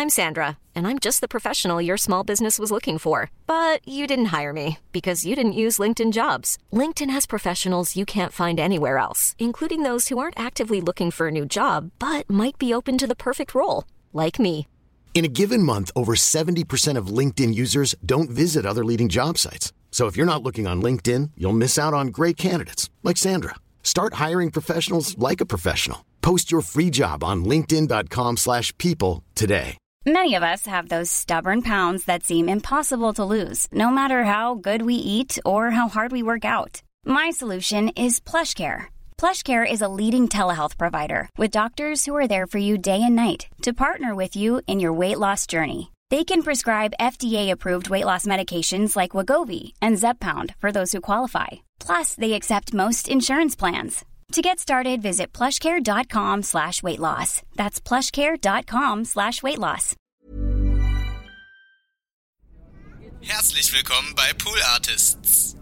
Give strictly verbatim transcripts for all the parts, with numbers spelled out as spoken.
I'm Sandra, and I'm just the professional your small business was looking for. But you didn't hire me because you didn't use LinkedIn Jobs. LinkedIn has professionals you can't find anywhere else, including those who aren't actively looking for a new job, but might be open to the perfect role, like me. In a given month, over seventy percent of LinkedIn users don't visit other leading job sites. So if you're not looking on LinkedIn, you'll miss out on great candidates like Sandra. Start hiring professionals like a professional. Post your free job on linkedin dot com slash people today. Many of us have those stubborn pounds that seem impossible to lose, no matter how good we eat or how hard we work out. My solution is PlushCare. PlushCare is a leading telehealth provider with doctors who are there for you day and night to partner with you in your weight loss journey. They can prescribe F D A-approved weight loss medications like Wegovy and Zepbound for those who qualify. Plus, they accept most insurance plans. To get started, visit plushcare.com slash weight loss. That's plushcare.com slash weight loss. Herzlich willkommen bei Pool Artists.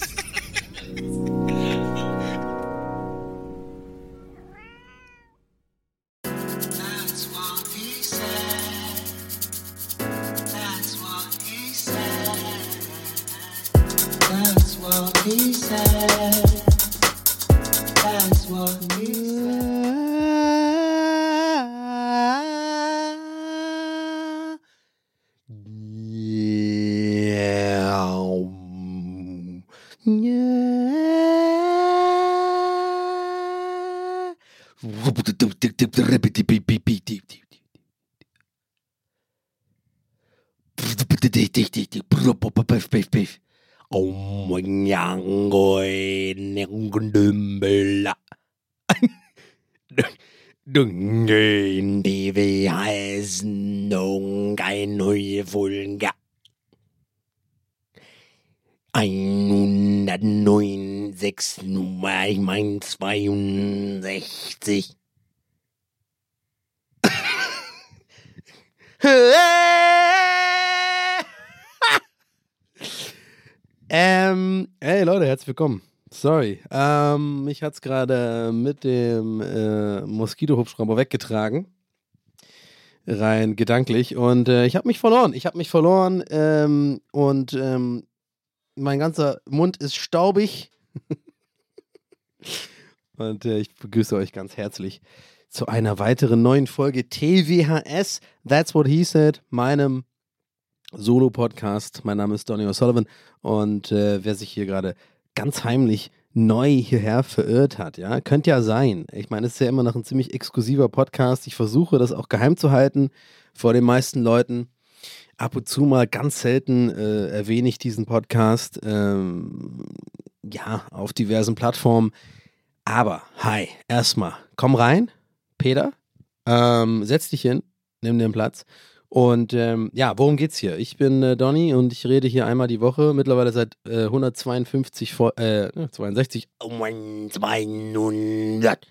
That's what he said. That's what he said. That's what he said. That's what he said. Đừng nhìn ti vi heißen nun kein neue Folge. hundertneun, Nummer, ich mein zweiundsechzig. ähm, hey Leute, herzlich willkommen. Sorry, ähm, mich hat's gerade mit dem äh, Moskito-Hubschrauber weggetragen. Rein gedanklich. Und äh, ich habe mich verloren. Ich habe mich verloren ähm, und ähm, mein ganzer Mund ist staubig. Und äh, ich begrüße euch ganz herzlich zu einer weiteren neuen Folge T W H S, That's What He Said, meinem Solo-Podcast. Mein Name ist Donny O'Sullivan und äh, wer sich hier gerade ganz heimlich neu hierher verirrt hat, ja, könnte ja sein. Ich meine, es ist ja immer noch ein ziemlich exklusiver Podcast. Ich versuche das auch geheim zu halten vor den meisten Leuten. Ab und zu mal, ganz selten äh, erwähne ich diesen Podcast, ähm, ja, auf diversen Plattformen. Aber, hi, erstmal, komm rein, Peter, ähm, setz dich hin, nimm den Platz. Und ähm, ja, worum geht's hier? Ich bin äh, Donny und ich rede hier einmal die Woche, mittlerweile seit äh, hundertzweiundfünfzig, Fol- äh, zweiundsechzig, oh mein, zweihundert.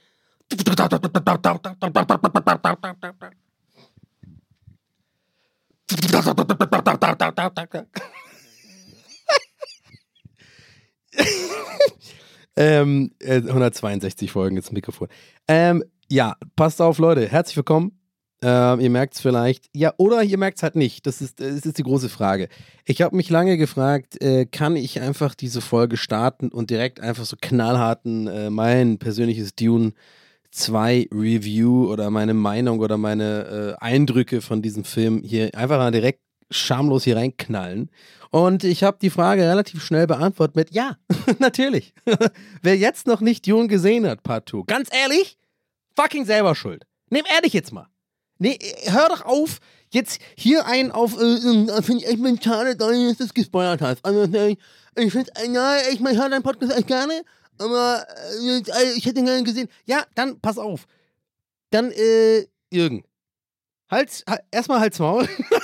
ähm, äh, hundertzweiundsechzig Folgen ins Mikrofon. Ähm, ja, passt auf, Leute, herzlich willkommen. Ähm, ihr merkt es vielleicht, ja, oder ihr merkt es halt nicht. Das ist, das ist die große Frage. Ich habe mich lange gefragt, äh, kann ich einfach diese Folge starten und direkt einfach so knallharten, äh, mein persönliches Dune zwei Review oder meine Meinung oder meine äh, Eindrücke von diesem Film hier einfach mal direkt schamlos hier reinknallen. Und ich habe die Frage relativ schnell beantwortet mit ja, natürlich. Wer jetzt noch nicht Dune gesehen hat, partout, ganz ehrlich, fucking selber schuld. Nehm ehrlich jetzt mal. Nee, hör doch auf, jetzt hier einen auf, äh, äh, finde ich echt mal schade, dass du das gespoilert hast. Also, ich, ich finde, äh, ja, ich, ich höre deinen Podcast echt gerne, aber äh, ich hätte ihn gerne gesehen. Ja, dann, pass auf. Dann, äh, Jürgen. Halt's, halt, erstmal halt's Maul.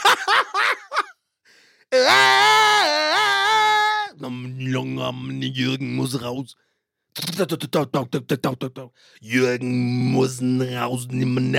Jürgen muss raus. Jürgen muss raus.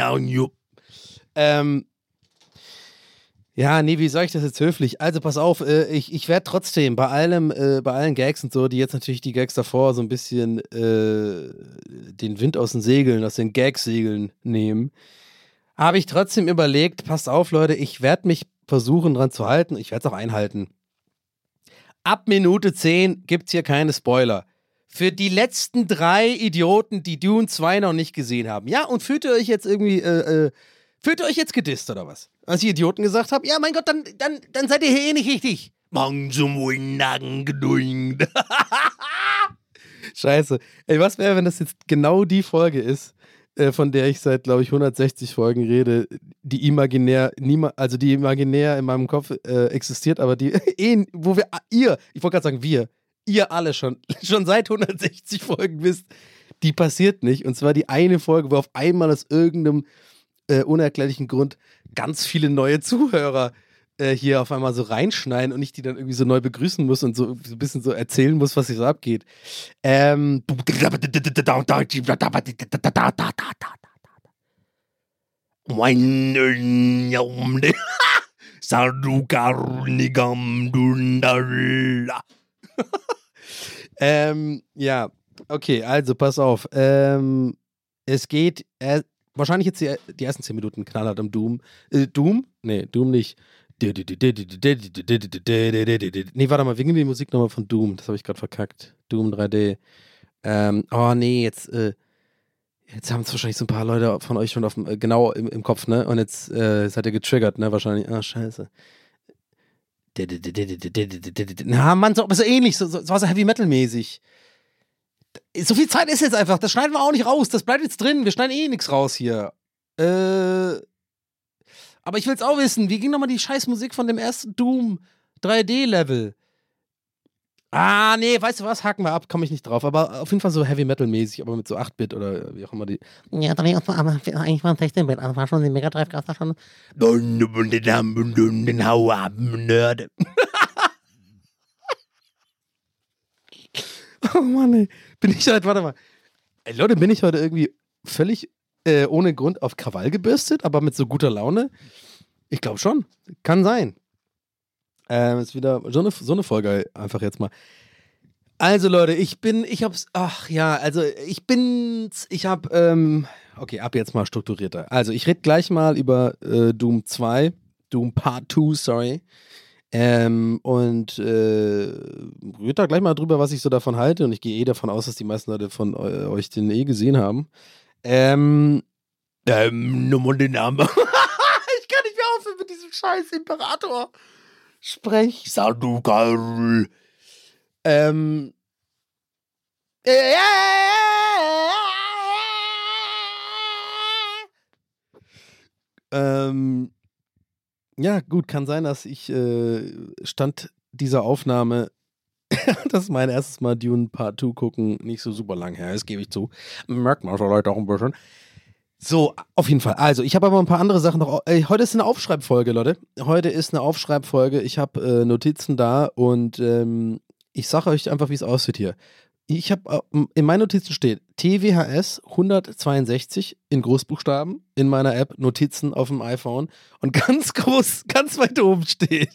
Ähm, ja, nee, wie soll ich das jetzt höflich? Also pass auf, äh, ich, ich werde trotzdem bei allem, äh, bei allen Gags und so, die jetzt natürlich die Gags davor so ein bisschen äh, den Wind aus den Segeln, aus den Gagsegeln nehmen, habe ich trotzdem überlegt, passt auf, Leute, ich werde mich versuchen, dran zu halten. Ich werde es auch einhalten. Ab Minute zehn gibt es hier keine Spoiler. Für die letzten drei Idioten, die Dune zwei noch nicht gesehen haben. Ja, und fühlt ihr euch jetzt irgendwie, äh, äh, fühlt ihr euch jetzt gedisst oder was? Als ich Idioten gesagt habe, ja, mein Gott, dann, dann, dann seid ihr hier eh nicht richtig. Scheiße. Ey, was wäre, wenn das jetzt genau die Folge ist, äh, von der ich seit, glaube ich, hundertsechzig Folgen rede, die imaginär, niema, also die imaginär in meinem Kopf äh, existiert, aber die, eh, wo wir, ihr, ich wollte gerade sagen wir, ihr alle schon, schon seit hundertsechzig Folgen wisst, die passiert nicht. Und zwar die eine Folge, wo auf einmal aus irgendeinem äh, unerklärlichen Grund ganz viele neue Zuhörer äh, hier auf einmal so reinschneiden und ich die dann irgendwie so neu begrüßen muss und so, so ein bisschen so erzählen muss, was hier so abgeht. Ähm. ähm, ja, okay, also pass auf. Ähm, es geht äh, wahrscheinlich jetzt die, die ersten zehn Minuten knallhart am Doom. Äh, Doom? Nee, Doom nicht. Nee, warte mal, wie ging die Musik nochmal von Doom? Das habe ich gerade verkackt. Doom drei D. Ähm, oh nee, jetzt, äh, jetzt haben es wahrscheinlich so ein paar Leute von euch schon auf dem, äh, genau im, im Kopf, ne? Und jetzt äh, seid ihr getriggert, ne? Wahrscheinlich. Ah, scheiße. Na, Mann, so, aber so ähnlich, so, so, so Heavy-Metal-mäßig. So viel Zeit ist jetzt einfach, das schneiden wir auch nicht raus, das bleibt jetzt drin, wir schneiden eh nichts raus hier. Äh, aber ich will's auch wissen, wie ging nochmal die scheiß Musik von dem ersten Doom drei D-Level? Ah, nee, weißt du was, haken wir ab, komme ich nicht drauf, aber auf jeden Fall so Heavy-Metal-mäßig, aber mit so acht Bit oder wie auch immer die. Ja, aber eigentlich waren sechzehn Bit, also war schon die Mega Drive, gab's da schon. Den Hau ab, Nerd. Oh Mann, ey. Bin ich heute, warte mal. Ey, Leute, bin ich heute irgendwie völlig äh, ohne Grund auf Krawall gebürstet, aber mit so guter Laune? Ich glaube schon. Kann sein. Ähm, ist wieder so eine, so eine Folge einfach jetzt mal. Also Leute, ich bin, ich hab's, ach ja, also ich bin, ich hab, ähm, okay, ab jetzt mal strukturierter. Also ich rede gleich mal über äh, Doom zwei, Doom Part zwei, sorry. Ähm, und äh, rede da gleich mal drüber, was ich so davon halte. Und ich gehe eh davon aus, dass die meisten Leute von äh, euch den eh gesehen haben. Ähm, ähm, nur den Namen. Ich kann nicht mehr aufhören mit diesem scheiß Imperator. Sprech, Sadukal. Ähm. Ähm. Ja, gut, kann sein, dass ich äh, Stand dieser Aufnahme, dass mein erstes Mal Dune Part zwei gucken nicht so super lang her ist, gebe ich zu. Merkt man vielleicht auch ein bisschen. So, auf jeden Fall. Also, ich habe aber ein paar andere Sachen noch. Äh, heute ist eine Aufschreibfolge, Leute. Heute ist eine Aufschreibfolge. Ich habe äh, Notizen da und ähm, ich sage euch einfach, wie es aussieht hier. Ich habe, äh, in meinen Notizen steht T W H S hundertzweiundsechzig in Großbuchstaben in meiner App, Notizen auf dem iPhone und ganz groß, ganz weit oben steht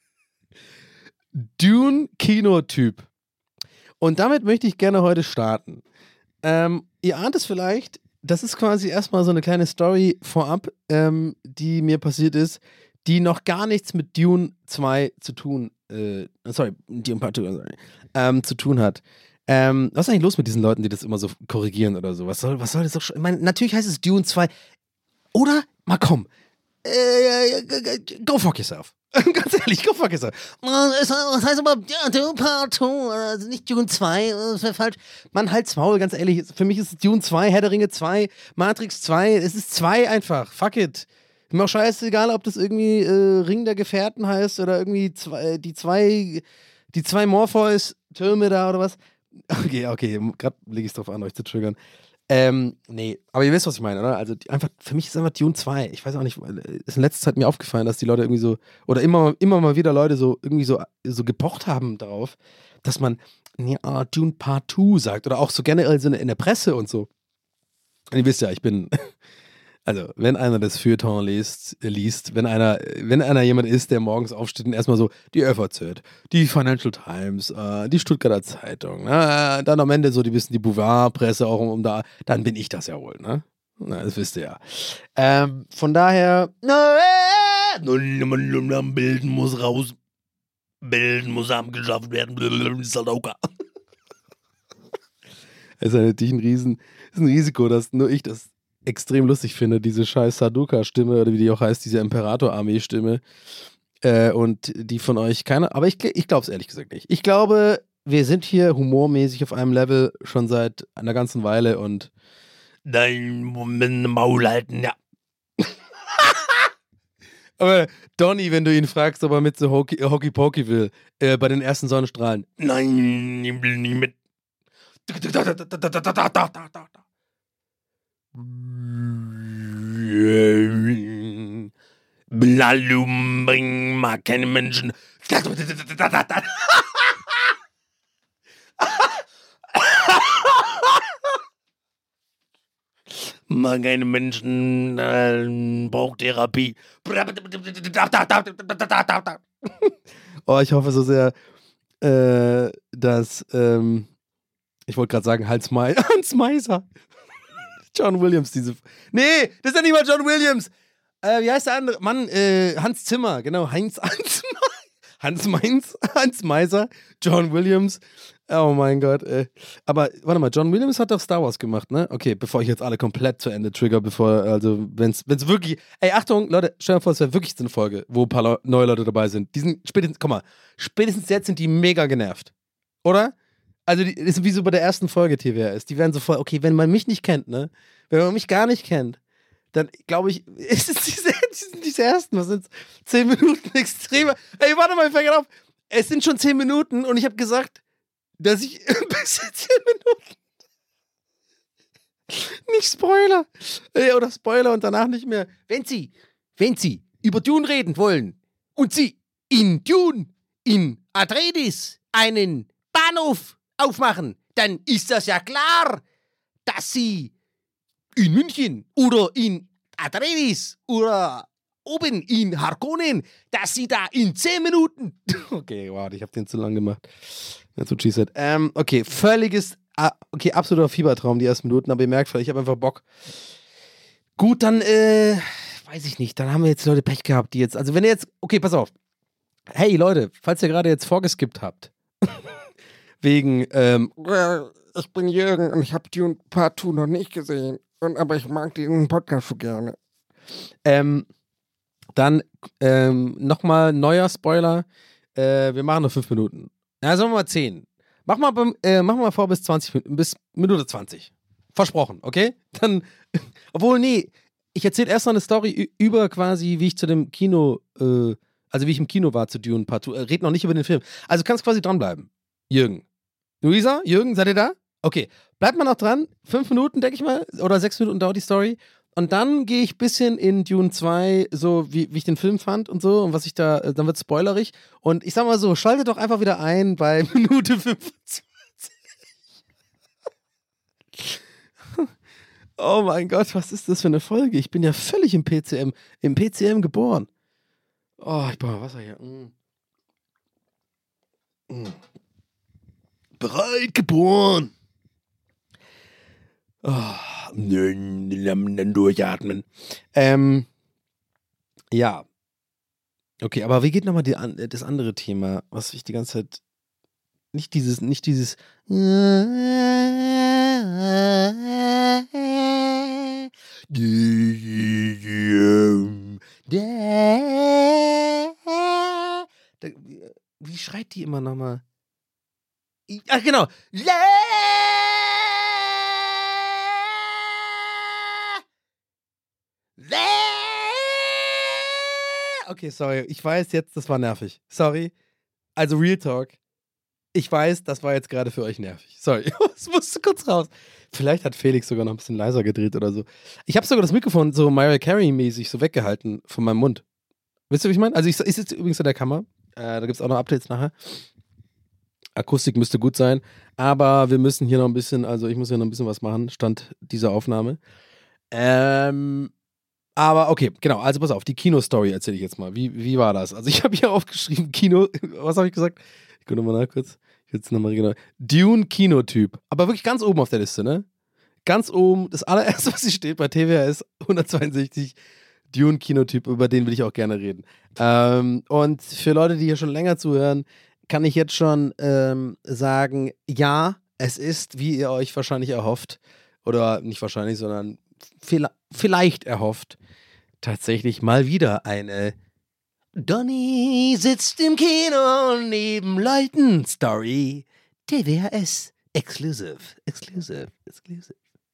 Dune-Kinotyp. Und damit möchte ich gerne heute starten. Ähm, ihr ahnt es vielleicht, das ist quasi erstmal so eine kleine Story vorab, ähm, die mir passiert ist, die noch gar nichts mit Dune zwei zu tun, äh, sorry, Dune Part zwei, sorry, ähm, zu tun hat. Ähm, was ist eigentlich los mit diesen Leuten, die das immer so korrigieren oder so? Was soll, was soll das doch schon? Ich meine, natürlich heißt es Dune zwei. Oder? Mal komm. Äh, go fuck yourself. Ganz ehrlich, go fuck yourself. Was heißt aber Dune Part zwei, also nicht Dune zwei, das wäre falsch. Mann, halt's Maul, ganz ehrlich. Für mich ist es Dune zwei, Herr der Ringe zwei, Matrix zwei. Es ist zwei einfach. Fuck it. Ist mir auch scheißegal, ob das irgendwie äh, Ring der Gefährten heißt oder irgendwie zwei, die zwei, die zwei Morpheus-Türme da oder was. Okay, okay, gerade lege ich es drauf an, euch zu triggern. Ähm, nee, aber ihr wisst, was ich meine, oder? Also die, einfach, für mich ist einfach Dune zwei. Ich weiß auch nicht, ist in letzter Zeit mir aufgefallen, dass die Leute irgendwie so, oder immer, immer mal wieder Leute so irgendwie so, so gepocht haben darauf, dass man ja, Dune Part zwei sagt oder auch so generell so in der Presse und so. Und ihr wisst ja, ich bin, also wenn einer das Feuilleton liest, liest wenn einer, wenn einer jemand ist, der morgens aufsteht und erstmal so die F A Z, die Financial Times, äh, die Stuttgarter Zeitung, äh, dann am Ende so die bisschen die Boulevardpresse auch um, um da, dann bin ich das ja wohl, ne? Na, das wisst ihr ja. Ähm, von daher, bilden muss raus. Bilden muss abgeschafft werden. Sadoka. Es ist natürlich ein Riesen, ist ein Risiko, dass nur ich das extrem lustig finde, diese scheiß Sadoka-Stimme oder wie die auch heißt, diese Imperator-Armee-Stimme. Äh, und die von euch keine, aber ich, ich glaube es ehrlich gesagt nicht. Ich glaube, wir sind hier humormäßig auf einem Level schon seit einer ganzen Weile und dein Maul halten, ja. Aber Donny, wenn du ihn fragst, ob er mit so Hockey, Hockey Pokey will, äh, bei den ersten Sonnenstrahlen. Nein, ich will nie mit. Blalum, bring mal keine Menschen. Mag keine Menschen, äh, braucht Therapie. Oh, ich hoffe so sehr, äh, dass, ähm, ich wollte gerade sagen, Hans, Me- Hans Meiser. John Williams, diese. Nee, das ist ja nicht mal John Williams. Äh, wie heißt der andere? Mann, äh, Hans Zimmer, genau. Heinz, Hans, Hans Mainz, Hans Meiser, John Williams. Oh mein Gott, ey. Aber warte mal, John Williams hat doch Star Wars gemacht, ne? Okay, bevor ich jetzt alle komplett zu Ende trigger, bevor, also, wenn's, wenn's wirklich, ey, Achtung, Leute, stell dir vor, es wäre wirklich eine Folge, wo ein paar Leu- neue Leute dabei sind. Die sind spätestens, guck mal, spätestens jetzt sind die mega genervt. Oder? Also, die, das ist wie so bei der ersten Folge T W R ist. Die werden so voll, okay, wenn man mich nicht kennt, ne? Wenn man mich gar nicht kennt, dann glaube ich, ist es diese, diese, diese ersten, was sind's? Zehn Minuten extremer. Ey, warte mal, ich fange auf. Es sind schon zehn Minuten und ich habe gesagt, dass ich bis zehn Minuten nicht Spoiler. Äh, oder Spoiler und danach nicht mehr. Wenn Sie, wenn Sie über Dune reden wollen und Sie in Dune, in Atreides, einen Bahnhof aufmachen, dann ist das ja klar, dass Sie in München oder in Atreides oder oben in Harkonnen, dass Sie da in zehn Minuten... Okay, warte, ich habe den zu lang gemacht. That's what she said. Ähm, okay, völliges, ah, okay, absoluter Fiebertraum, die ersten Minuten, aber ihr merkt vielleicht, ich habe einfach Bock. Gut, dann, äh, weiß ich nicht, dann haben wir jetzt Leute Pech gehabt, die jetzt, also wenn ihr jetzt, okay, pass auf. Hey Leute, falls ihr gerade jetzt vorgeskippt habt, wegen, ähm, ich bin Jürgen und ich habe Dune Part zwei noch nicht gesehen, und, aber ich mag diesen Podcast so gerne. Ähm, dann, ähm, nochmal neuer Spoiler, äh, wir machen nur fünf Minuten. Na, sagen wir mal zehn. Mach mal, beim, äh, mach mal vor bis zwanzig Minuten, bis Minute zwanzig. Versprochen, okay? Dann, obwohl, nee, ich erzähle erst noch eine Story ü- über quasi, wie ich zu dem Kino, äh, also wie ich im Kino war zu Dune Part zwei. Äh, red noch nicht über den Film. Also kannst quasi dranbleiben. Jürgen. Luisa, Jürgen, seid ihr da? Okay, bleibt mal noch dran. Fünf Minuten, denke ich mal, oder sechs Minuten dauert die Story. Und dann gehe ich ein bisschen in Dune zwei, so wie, wie ich den Film fand und so, und was ich da, dann wird spoilerig. Und ich sag mal so, schaltet doch einfach wieder ein bei Minute fünfundzwanzig. Oh mein Gott, was ist das für eine Folge? Ich bin ja völlig im P C M, im P C M geboren. Oh, ich brauche Wasser hier. Mm. Mm. Bereit geboren. Oh, dann durchatmen. Ähm, ja. Okay, aber wie geht nochmal die, das andere Thema, was ich die ganze Zeit, nicht dieses, nicht dieses wie schreit die immer nochmal? Ach genau. Okay, sorry. Ich weiß jetzt, das war nervig. Sorry. Also Real Talk. Ich weiß, das war jetzt gerade für euch nervig. Sorry. Das musste kurz raus. Vielleicht hat Felix sogar noch ein bisschen leiser gedreht oder so. Ich habe sogar das Mikrofon so Mariah Carey-mäßig so weggehalten von meinem Mund. Wisst ihr, wie ich meine? Also ich, ich sitze übrigens in der Kammer. Äh, da gibt es auch noch Updates nachher. Akustik müsste gut sein. Aber wir müssen hier noch ein bisschen, also ich muss hier noch ein bisschen was machen, Stand dieser Aufnahme. Ähm... Aber okay, genau, also pass auf, die Kino-Story erzähle ich jetzt mal. Wie, wie war das? Also ich habe hier aufgeschrieben, Kino, was habe ich gesagt? Ich gucke nochmal nach kurz. Jetzt nochmal genau. Dune-Kinotyp. Aber wirklich ganz oben auf der Liste, ne? ganz oben, das allererste, was hier steht bei T W H S hundertzweiundsechzig, Dune-Kinotyp, über den will ich auch gerne reden. Ähm, und für Leute, die hier schon länger zuhören, kann ich jetzt schon ähm, sagen, ja, es ist, wie ihr euch wahrscheinlich erhofft, oder nicht wahrscheinlich, sondern vi- vielleicht erhofft, tatsächlich mal wieder eine Donny sitzt im Kino neben Leuten Story. T W H S Exclusive, Exclusive, Exclusive.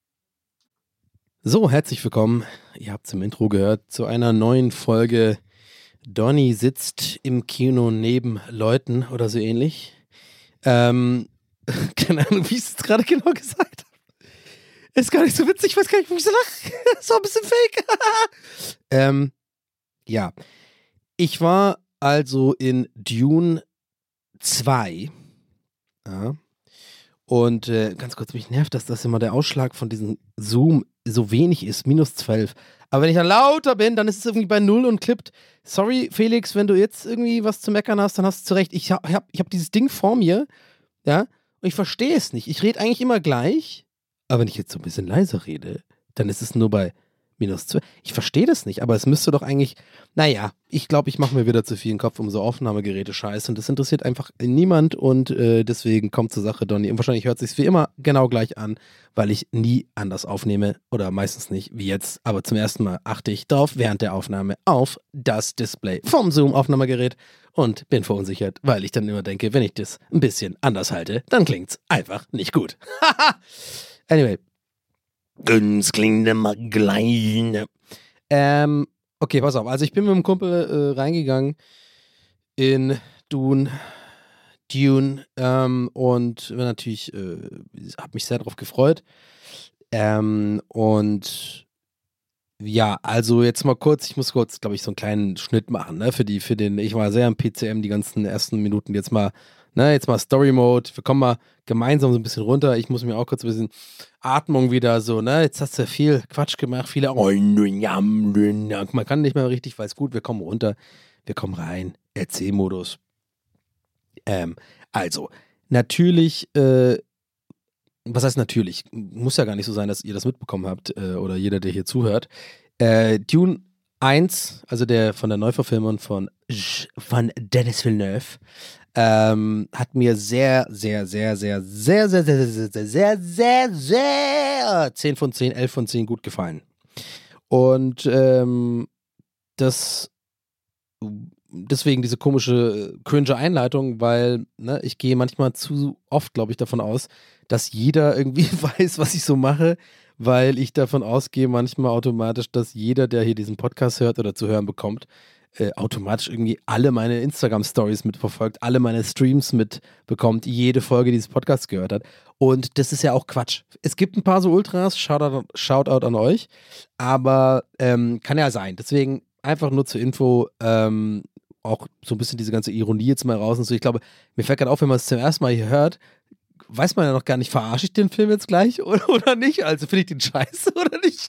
So, herzlich willkommen. Ihr habt es im Intro gehört zu einer neuen Folge Donny sitzt im Kino neben Leuten oder so ähnlich. Ähm, keine Ahnung, wie ich es gerade genau gesagt habe. Ist gar nicht so witzig, ich weiß gar nicht, warum ich so lache. Das war ein bisschen fake. ähm, ja. Ich war also in Dune zwei. Ja. Und äh, ganz kurz, mich nervt das, dass immer der Ausschlag von diesem Zoom so wenig ist, minus zwölf. Aber wenn ich dann lauter bin, dann ist es irgendwie bei null und klippt. Sorry, Felix, wenn du jetzt irgendwie was zu meckern hast, dann hast du zu Recht. Ich habe hab, ich hab dieses Ding vor mir, ja, und ich verstehe es nicht. Ich rede eigentlich immer gleich, aber wenn ich jetzt so ein bisschen leiser rede, dann ist es nur bei minus zwölf. Ich verstehe das nicht, aber es müsste doch eigentlich, naja, ich glaube, ich mache mir wieder zu viel in den Kopf um so Aufnahmegeräte Scheiß und das interessiert einfach niemand und äh, deswegen kommt zur Sache, Donny. Und wahrscheinlich hört es sich wie immer genau gleich an, weil ich nie anders aufnehme oder meistens nicht wie jetzt, aber zum ersten Mal achte ich drauf während der Aufnahme auf das Display vom Zoom-Aufnahmegerät und bin verunsichert, weil ich dann immer denke, wenn ich das ein bisschen anders halte, dann klingt's einfach nicht gut. Anyway. Ganz klingt immer gleich. Ähm, okay, pass auf. Also ich bin mit einem Kumpel äh, reingegangen in Dune, Dune ähm, und natürlich äh, habe mich sehr darauf gefreut. Ähm, und ja, also jetzt mal kurz, ich muss kurz, glaube ich, so einen kleinen Schnitt machen, ne, für die, für den, ich war sehr am P C M die ganzen ersten Minuten, jetzt mal, ne, jetzt mal Story Mode, wir kommen mal gemeinsam so ein bisschen runter, ich muss mir auch kurz ein bisschen Atmung wieder so, ne, jetzt hast du viel Quatsch gemacht, viele, man kann nicht mehr richtig, weiß gut, wir kommen runter, wir kommen rein, Erzählmodus. Ähm, also, natürlich, äh, was heißt natürlich? Muss ja gar nicht so sein, dass ihr das mitbekommen habt äh, oder jeder, der hier zuhört. Äh, Dune eins, also der von der Neuverfilmung von, von Denis Villeneuve, ähm, hat mir sehr, sehr, sehr, sehr, sehr, sehr, sehr, sehr, sehr, sehr, sehr, sehr zehn von zehn, elf von zehn gut gefallen. Und ähm, das deswegen diese komische, cringe Einleitung, weil ne, ich gehe manchmal zu oft, glaube ich, davon aus, dass jeder irgendwie weiß, was ich so mache, weil ich davon ausgehe manchmal automatisch, dass jeder, der hier diesen Podcast hört oder zu hören bekommt, äh, automatisch irgendwie alle meine Instagram-Stories mitverfolgt, alle meine Streams mitbekommt, jede Folge dieses Podcasts gehört hat. Und das ist ja auch Quatsch. Es gibt ein paar so Ultras, Shoutout, Shoutout an euch, aber ähm, kann ja sein. Deswegen einfach nur zur Info, ähm, auch so ein bisschen diese ganze Ironie jetzt mal raus und so. Ich glaube, mir fällt gerade auf, wenn man es zum ersten Mal hier hört, weiß man ja noch gar nicht, verarsche ich den Film jetzt gleich oder, oder nicht? Also finde ich den scheiße oder nicht?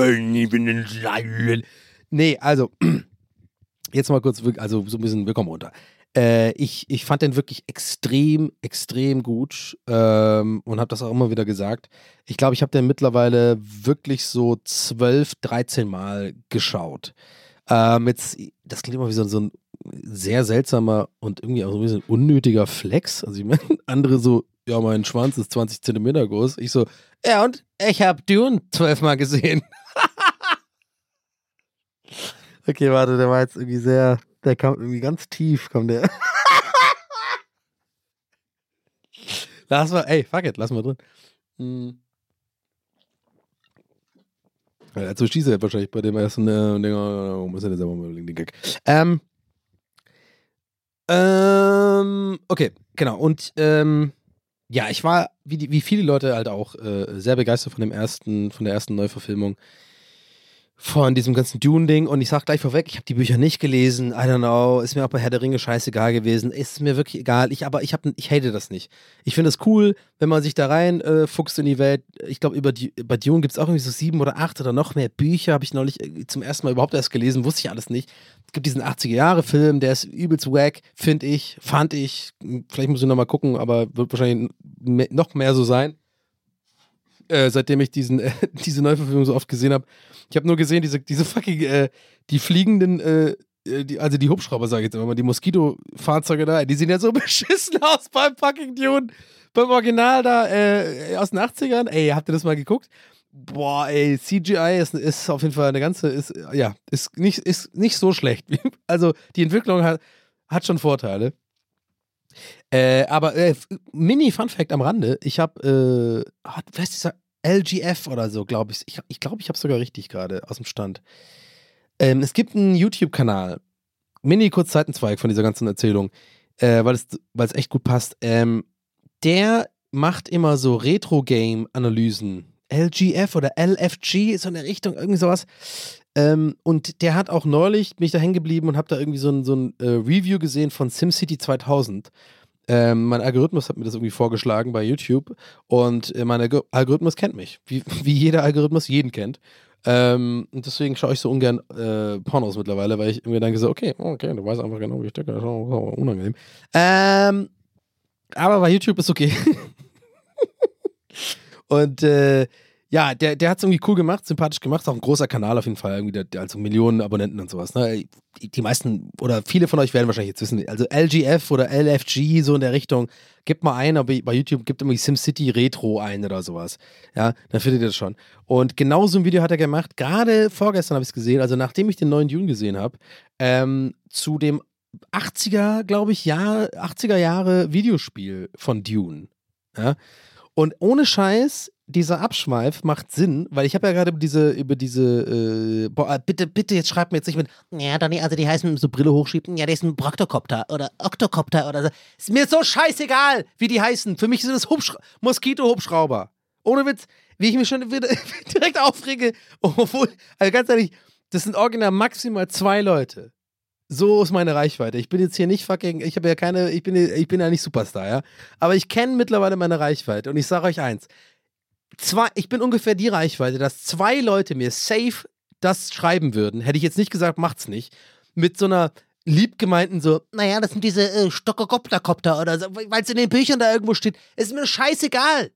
Nee, also jetzt mal kurz, also so ein bisschen, wir kommen runter. Äh, ich, ich fand den wirklich extrem, extrem gut ähm, und habe das auch immer wieder gesagt. Ich glaube, ich habe den mittlerweile wirklich so zwölf, dreizehn Mal geschaut. Ähm, jetzt, das klingt immer wie so, so ein sehr seltsamer und irgendwie auch so ein bisschen unnötiger Flex. Also ich meine, andere so, ja, mein Schwanz ist zwanzig Zentimeter groß. Ich so, ja und ich habe Dune zwölfmal gesehen. Okay, warte, der war jetzt irgendwie sehr, der kam irgendwie ganz tief, kam der. Lass mal, ey, fuck it, lass mal drin. Hm. Also schieße er wahrscheinlich bei dem ersten äh, Dinger, muss er das aber mal den Gag. Ähm, ähm, okay, genau. Und ähm, ja, ich war, wie, die, wie viele Leute halt auch, äh, sehr begeistert von dem ersten, von der ersten Neuverfilmung von diesem ganzen Dune-Ding. Und ich sag gleich vorweg, ich habe die Bücher nicht gelesen. I don't know, ist mir auch bei Herr der Ringe scheißegal gewesen. Ist mir wirklich egal. Ich, aber ich, hab, ich hate das nicht. Ich finde es cool, wenn man sich da rein äh, fuchst in die Welt. Ich glaube, über die, bei Dune gibt es auch irgendwie so sieben oder acht oder noch mehr Bücher. Habe ich neulich äh, zum ersten Mal überhaupt erst gelesen. Wusste ich alles nicht. Es gibt diesen achtziger-Jahre-Film, der ist übelst wack, finde ich, fand ich. Vielleicht muss ich nochmal gucken, aber wird wahrscheinlich mehr, noch mehr so sein. äh, seitdem ich diesen, äh, diese Neuverfilmung so oft gesehen habe. Ich habe nur gesehen, diese, diese fucking, äh, die fliegenden, äh, die, also die Hubschrauber, sage ich jetzt immer mal, die Moskito-Fahrzeuge da, die sehen ja so beschissen aus beim fucking Dune, beim Original da äh, aus den achtzigern. Ey, habt ihr das mal geguckt? Boah, ey, C G I ist, ist auf jeden Fall eine ganze, ist, ja, ist nicht, ist nicht so schlecht. Also die Entwicklung hat, hat schon Vorteile. Äh, aber äh, Mini-Fun-Fact am Rande, ich habe, äh, was ist dieser L G F oder so, glaube ich. Ich glaube, ich, glaub, ich habe es sogar richtig gerade aus dem Stand. Ähm, es gibt einen YouTube-Kanal, Mini-Kurzzeitenzweig von dieser ganzen Erzählung, äh, weil es weil es echt gut passt. Ähm, der macht immer so Retro-Game-Analysen. L G F oder L F G, so in der Richtung, irgendwie sowas. Ähm, und der hat auch neulich, bin ich da hängen geblieben und habe da irgendwie so ein, so ein äh, Review gesehen von SimCity zweitausend. Ähm, mein Algorithmus hat mir das irgendwie vorgeschlagen bei YouTube und äh, mein Alg- Algorithmus kennt mich, wie, wie jeder Algorithmus jeden kennt. Ähm, und deswegen schaue ich so ungern äh, Pornos mittlerweile, weil ich irgendwie dann gesagt okay, okay, du weißt einfach genau, wie ich denke, das ist auch unangenehm. Ähm, aber bei YouTube ist okay. Und äh, ja, der, der hat es irgendwie cool gemacht, sympathisch gemacht, ist auch ein großer Kanal auf jeden Fall, irgendwie, der, der also Millionen Abonnenten und sowas. Ne? Die, die meisten oder viele von euch werden wahrscheinlich jetzt wissen, also L G F oder L F G, so in der Richtung, gebt mal ein, aber bei YouTube gibt irgendwie SimCity Retro ein oder sowas. Ja, dann findet ihr das schon. Und genau so ein Video hat er gemacht, gerade vorgestern habe ich es gesehen, also nachdem ich den neuen Dune gesehen habe, ähm, zu dem achtziger, glaube ich, Jahr, achtziger Jahre Videospiel von Dune. Ja. Und ohne Scheiß, dieser Abschweif macht Sinn, weil ich habe ja gerade über diese, über diese, äh, boah, bitte, bitte, jetzt schreibt mir jetzt nicht mit, ja, Dani, also die heißen so Brille hochschieben, ja, die ist ein Proctocopter oder Octocopter oder so. Ist mir so scheißegal, wie die heißen. Für mich sind es Hubschra- Moskito-Hubschrauber. Ohne Witz, wie ich mich schon wieder direkt aufrege, obwohl, also ganz ehrlich, das sind original maximal zwei Leute. So ist meine Reichweite. Ich bin jetzt hier nicht fucking, ich habe ja keine, ich bin, ich bin ja nicht Superstar, ja. Aber ich kenne mittlerweile meine Reichweite und ich sage euch eins. Zwei, ich bin ungefähr die Reichweite, dass zwei Leute mir safe das schreiben würden. Hätte ich jetzt nicht gesagt, macht's nicht. Mit so einer liebgemeinten so, naja, das sind diese äh, Stockokopterkopter oder so, weil es in den Büchern da irgendwo steht. Ist mir scheißegal.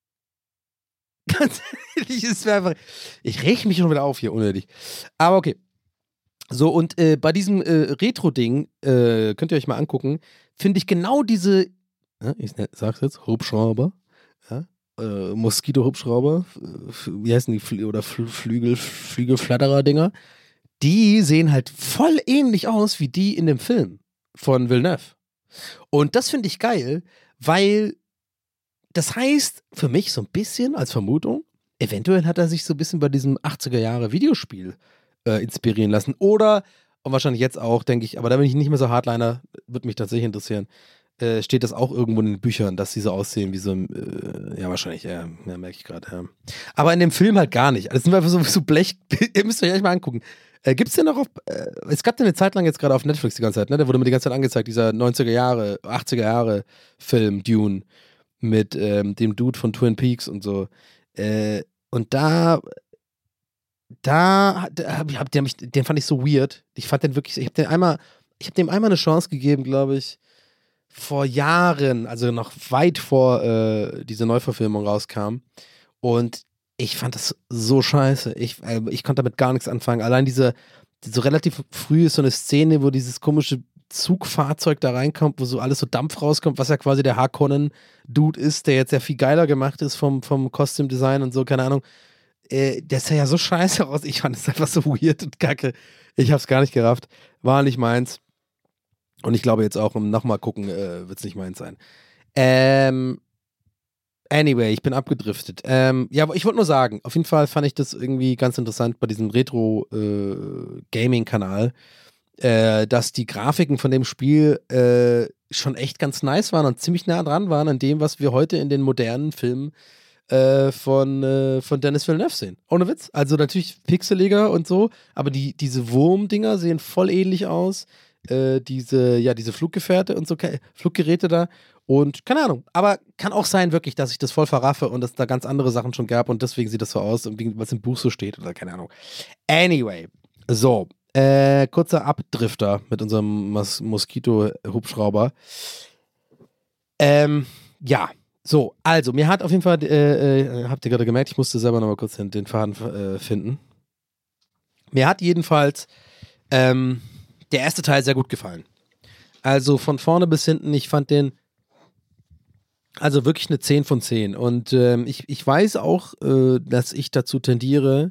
Ganz ehrlich, ist mir einfach, ich reg mich schon wieder auf hier, unnötig. Aber okay. So, und äh, bei diesem äh, Retro-Ding, äh, könnt ihr euch mal angucken, finde ich genau diese, ja, ich sag's jetzt, Hubschrauber, ja, äh, Moskito-Hubschrauber, f- wie heißen die, Fl- oder Fl- Flügel, Flügelflatterer-Dinger, die sehen halt voll ähnlich aus wie die in dem Film von Villeneuve. Und das finde ich geil, weil das heißt für mich so ein bisschen als Vermutung, eventuell hat er sich so ein bisschen bei diesem achtziger Jahre Videospiel Äh, inspirieren lassen. Oder, und wahrscheinlich jetzt auch, denke ich, aber da bin ich nicht mehr so Hardliner, würde mich tatsächlich interessieren, äh, steht das auch irgendwo in den Büchern, dass sie so aussehen wie so ein, äh, ja wahrscheinlich, ja, ja merke ich gerade, ja. Aber in dem Film halt gar nicht. Das sind einfach so, so Blech, ihr müsst euch echt mal angucken. Äh, gibt's den noch auf, äh, es gab den eine Zeit lang jetzt gerade auf Netflix die ganze Zeit, ne? Der wurde mir die ganze Zeit angezeigt, dieser neunziger Jahre, achtziger Jahre Film Dune mit ähm, dem Dude von Twin Peaks und so. Äh, und da Da, da hab, hab, den, den fand ich so weird. Ich fand den wirklich, ich habe den einmal, ich habe dem einmal eine Chance gegeben, glaube ich, vor Jahren, also noch weit vor äh, diese Neuverfilmung rauskam. Und ich fand das so scheiße. Ich, äh, ich konnte damit gar nichts anfangen. Allein diese, so relativ früh ist so eine Szene, wo dieses komische Zugfahrzeug da reinkommt, wo so alles so Dampf rauskommt, was ja quasi der Harkonnen-Dude ist, der jetzt ja viel geiler gemacht ist vom, vom Costume-Design und so, keine Ahnung. Äh, der sah ja so scheiße aus. Ich fand es einfach so weird und kacke. Ich hab's gar nicht gerafft. War nicht meins. Und ich glaube jetzt auch, um nochmal gucken, äh, wird's nicht meins sein. Ähm, anyway, ich bin abgedriftet. Ähm, ja, aber ich wollte nur sagen, auf jeden Fall fand ich das irgendwie ganz interessant bei diesem Retro-Gaming-Kanal, äh, äh, dass die Grafiken von dem Spiel äh, schon echt ganz nice waren und ziemlich nah dran waren an dem, was wir heute in den modernen Filmen Äh, von, äh, von Denis Villeneuve sehen. Ohne Witz. Also natürlich pixeliger und so, aber die, diese Wurmdinger sehen voll ähnlich aus. Äh, diese, ja, diese Fluggefährte und so, Fluggeräte da. Und keine Ahnung. Aber kann auch sein, wirklich, dass ich das voll verraffe und dass da ganz andere Sachen schon gab und deswegen sieht das so aus, was im Buch so steht oder keine Ahnung. Anyway. So. Äh, kurzer Abdrifter mit unserem Mos- Moskito-Hubschrauber. Ähm, ja. So, also, mir hat auf jeden Fall, äh, äh, habt ihr gerade gemerkt, ich musste selber nochmal kurz den, den Faden äh, finden. Mir hat jedenfalls ähm, der erste Teil sehr gut gefallen. Also von vorne bis hinten, ich fand den also wirklich eine zehn von zehn. Und ähm, ich, ich weiß auch, äh, dass ich dazu tendiere,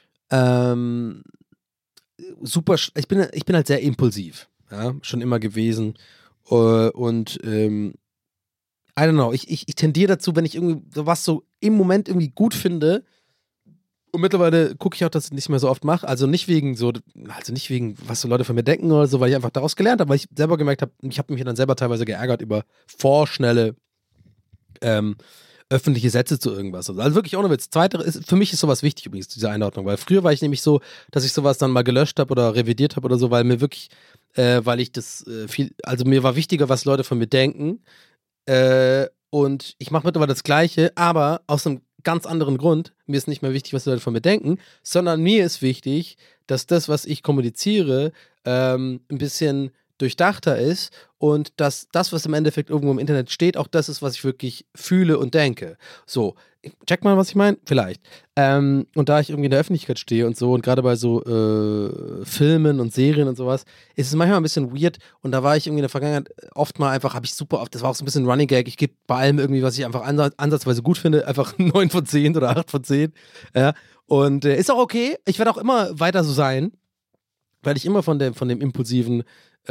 ähm, super, ich bin, ich bin halt sehr impulsiv, ja, schon immer gewesen. Uh, und ähm, I don't know, ich, ich, ich tendiere dazu, wenn ich irgendwie sowas so im Moment irgendwie gut finde, und mittlerweile gucke ich auch, dass ich nicht mehr so oft mache, also nicht wegen so, also nicht wegen, was so Leute von mir denken oder so, weil ich einfach daraus gelernt habe, weil ich selber gemerkt habe, ich habe mich dann selber teilweise geärgert über vorschnelle ähm, öffentliche Sätze zu irgendwas. Also wirklich ohne Witz. Zweite ist, für mich ist sowas wichtig übrigens, diese Einordnung, weil früher war ich nämlich so, dass ich sowas dann mal gelöscht habe oder revidiert habe oder so, weil mir wirklich, äh, weil ich das äh, viel, also mir war wichtiger, was Leute von mir denken, äh, und ich mache mittlerweile das Gleiche, aber aus einem ganz anderen Grund. Mir ist nicht mehr wichtig, was die Leute von mir denken, sondern mir ist wichtig, dass das, was ich kommuniziere, ähm, ein bisschen durchdachter ist und dass das, was im Endeffekt irgendwo im Internet steht, auch das ist, was ich wirklich fühle und denke. So, check mal, was ich meine? Vielleicht. Ähm, und da ich irgendwie in der Öffentlichkeit stehe und so und gerade bei so äh, Filmen und Serien und sowas, ist es manchmal ein bisschen weird und da war ich irgendwie in der Vergangenheit oft mal einfach, habe ich super oft, das war auch so ein bisschen Running Gag, ich gebe bei allem irgendwie, was ich einfach ansatz, ansatzweise gut finde, einfach neun von zehn oder acht von zehn. Ja. Und äh, ist auch okay, ich werde auch immer weiter so sein, weil ich immer von dem, von dem impulsiven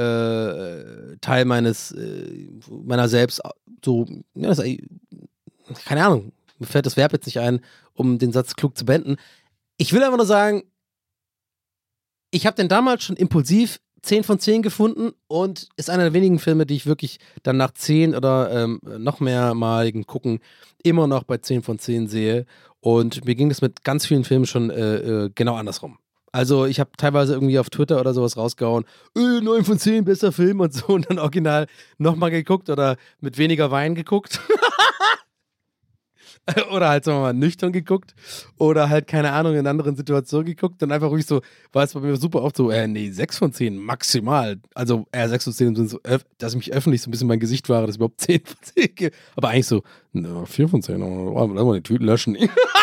äh, Teil meines, äh, meiner selbst so, ja, das, keine Ahnung, mir fällt das Verb jetzt nicht ein, um den Satz klug zu beenden. Ich will einfach nur sagen, ich habe den damals schon impulsiv zehn von zehn gefunden und ist einer der wenigen Filme, die ich wirklich dann nach zehn oder ähm, noch mehrmaligen Gucken immer noch bei zehn von zehn sehe. Und mir ging das mit ganz vielen Filmen schon äh, äh, genau andersrum. Also ich habe teilweise irgendwie auf Twitter oder sowas rausgehauen, äh, neun von zehn, besser Film und so und dann original nochmal geguckt oder mit weniger Wein geguckt. Oder halt, sagen wir mal, nüchtern geguckt oder halt, keine Ahnung, in anderen Situationen geguckt und einfach ruhig so, war es bei mir super oft so, äh, nee, sechs von zehn maximal. Also, äh, sechs von zehn sind so, äh, dass ich mich öffentlich so ein bisschen mein Gesicht wahre, dass ich überhaupt zehn von zehn gebe. Aber eigentlich so, na, vier von zehn, oh, lass mal die Tüten löschen.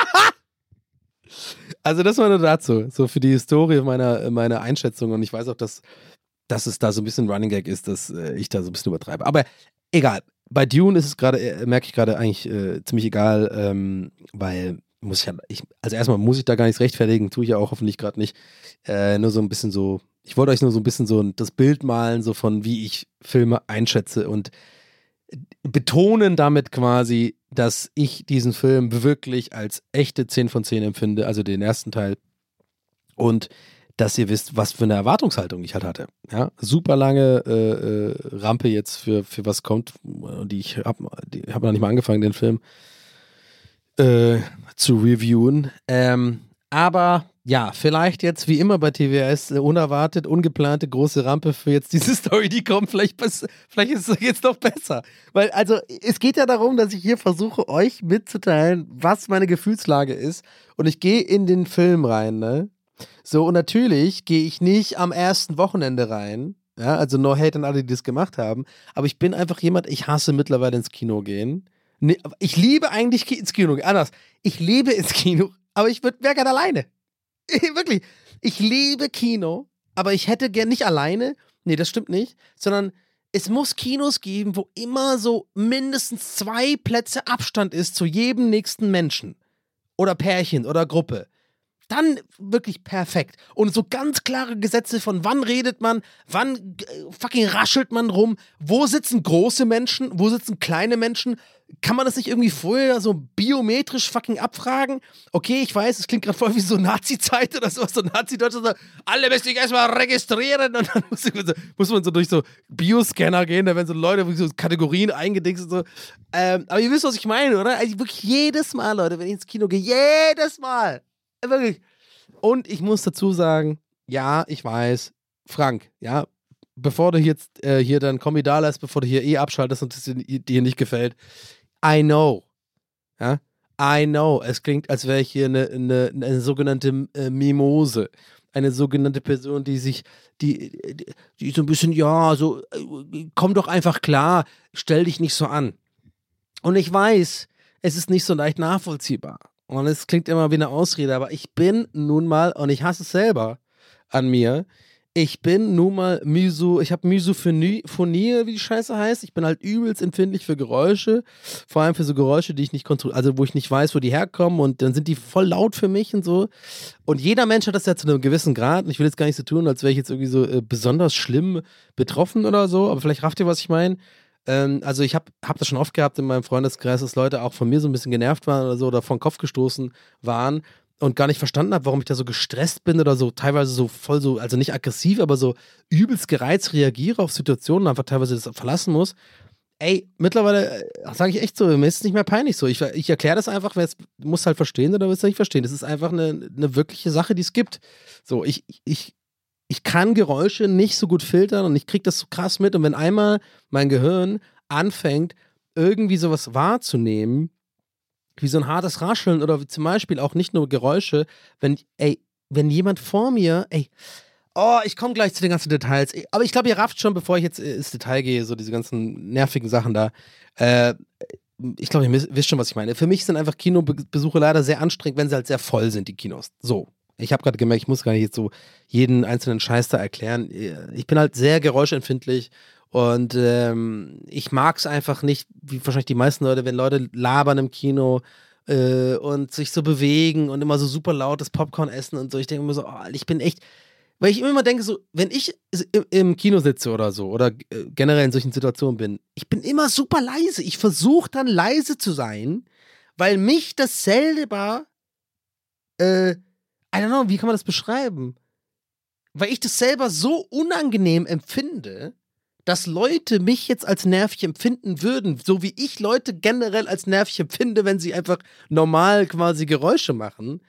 Also, das war nur dazu, so für die Historie meiner, meiner Einschätzung und ich weiß auch, dass, dass es da so ein bisschen Running Gag ist, dass äh, ich da so ein bisschen übertreibe. Aber egal. Bei Dune ist es gerade, äh, merke ich gerade eigentlich äh, ziemlich egal, ähm, weil muss ich ja, ich, also erstmal muss ich da gar nichts rechtfertigen, tue ich ja auch hoffentlich gerade nicht. Äh, nur so ein bisschen so, ich wollte euch nur so ein bisschen so das Bild malen, so von wie ich Filme einschätze und betonen damit quasi, dass ich diesen Film wirklich als echte zehn von zehn empfinde, also den ersten Teil. Und dass ihr wisst, was für eine Erwartungshaltung ich halt hatte. Ja, super lange äh, äh, Rampe jetzt für, für was kommt. Die ich habe hab noch nicht mal angefangen, den Film äh, zu reviewen. Ähm, aber ja, vielleicht jetzt wie immer bei T W S äh, unerwartet, ungeplante große Rampe für jetzt diese Story, die kommt. Vielleicht, vielleicht ist es jetzt noch besser. Weil, also, es geht ja darum, dass ich hier versuche, euch mitzuteilen, was meine Gefühlslage ist. Und ich gehe in den Film rein, ne? So, und natürlich gehe ich nicht am ersten Wochenende rein, ja, also no hate an alle, die das gemacht haben, aber ich bin einfach jemand, ich hasse mittlerweile ins Kino gehen. Nee, ich liebe eigentlich ins Kino gehen, anders, ich liebe ins Kino, aber ich wäre gerne alleine. Wirklich, ich liebe Kino, aber ich hätte gern nicht alleine, nee, das stimmt nicht, sondern es muss Kinos geben, wo immer so mindestens zwei Plätze Abstand ist zu jedem nächsten Menschen oder Pärchen oder Gruppe. Dann wirklich perfekt. Und so ganz klare Gesetze von wann redet man, wann äh, fucking raschelt man rum, wo sitzen große Menschen, wo sitzen kleine Menschen. Kann man das nicht irgendwie vorher so biometrisch fucking abfragen? Okay, ich weiß, es klingt gerade voll wie so Nazi-Zeit oder sowas, so Nazi-Deutschland, so, alle müssen sich erstmal registrieren und dann muss, so, muss man so durch so Bioscanner gehen, da werden so Leute wirklich so Kategorien eingedingst und so. Ähm, aber ihr wisst, was ich meine, oder? Also wirklich jedes Mal, Leute, wenn ich ins Kino gehe, jedes Mal. Wirklich. Und ich muss dazu sagen, ja, ich weiß, Frank, ja, bevor du jetzt äh, hier dann Kommi da lässt, bevor du hier eh abschaltest und es dir nicht gefällt, I know, ja, I know, es klingt, als wäre ich hier eine, eine, eine sogenannte äh, Mimose, eine sogenannte Person, die sich, die, die, die so ein bisschen, ja, so, äh, komm doch einfach klar, stell dich nicht so an. Und ich weiß, es ist nicht so leicht nachvollziehbar. Und es klingt immer wie eine Ausrede, aber ich bin nun mal, und ich hasse es selber an mir, ich bin nun mal Miso, ich habe Misophonie, Phonie, wie die Scheiße heißt. Ich bin halt übelst empfindlich für Geräusche, vor allem für so Geräusche, die ich nicht kontrolliere, also wo ich nicht weiß, wo die herkommen und dann sind die voll laut für mich und so. Und jeder Mensch hat das ja zu einem gewissen Grad und ich will jetzt gar nicht so tun, als wäre ich jetzt irgendwie so äh, besonders schlimm betroffen oder so, aber vielleicht rafft ihr, was ich meine. Ähm, also ich habe hab das schon oft gehabt in meinem Freundeskreis, dass Leute auch von mir so ein bisschen genervt waren oder so oder vor den Kopf gestoßen waren und gar nicht verstanden habe, warum ich da so gestresst bin oder so teilweise so voll so, also nicht aggressiv, aber so übelst gereizt reagiere auf Situationen, einfach teilweise das verlassen muss. Ey, mittlerweile äh, sage ich echt so, mir ist es nicht mehr peinlich so. Ich, ich erkläre das einfach, wer es muss halt verstehen oder willst du nicht verstehen. Das ist einfach eine, eine wirkliche Sache, die es gibt. So, ich, ich, ich kann Geräusche nicht so gut filtern und ich kriege das so krass mit und wenn einmal mein Gehirn anfängt, irgendwie sowas wahrzunehmen, wie so ein hartes Rascheln oder zum Beispiel auch nicht nur Geräusche, wenn, ey, wenn jemand vor mir, ey, oh, ich komme gleich zu den ganzen Details, ey, aber ich glaube, ihr rafft schon, bevor ich jetzt äh, ins Detail gehe, so diese ganzen nervigen Sachen da, äh, ich glaube, ihr wisst schon, was ich meine. Für mich sind einfach Kinobesuche leider sehr anstrengend, wenn sie halt sehr voll sind, die Kinos. So. Ich habe gerade gemerkt, ich muss gar nicht jetzt so jeden einzelnen Scheiß da erklären. Ich bin halt sehr geräuschempfindlich und ähm, ich mag es einfach nicht, wie wahrscheinlich die meisten Leute, wenn Leute labern im Kino äh, und sich so bewegen und immer so super lautes Popcorn essen und so. Ich denke immer so, oh, ich bin echt, weil ich immer denke so, wenn ich im Kino sitze oder so oder generell in solchen Situationen bin, ich bin immer super leise. Ich versuche dann leise zu sein, weil mich das selber, äh, I don't know, wie kann man das beschreiben? Weil ich das selber so unangenehm empfinde, dass Leute mich jetzt als nervig empfinden würden, so wie ich Leute generell als nervig empfinde, wenn sie einfach normal quasi Geräusche machen,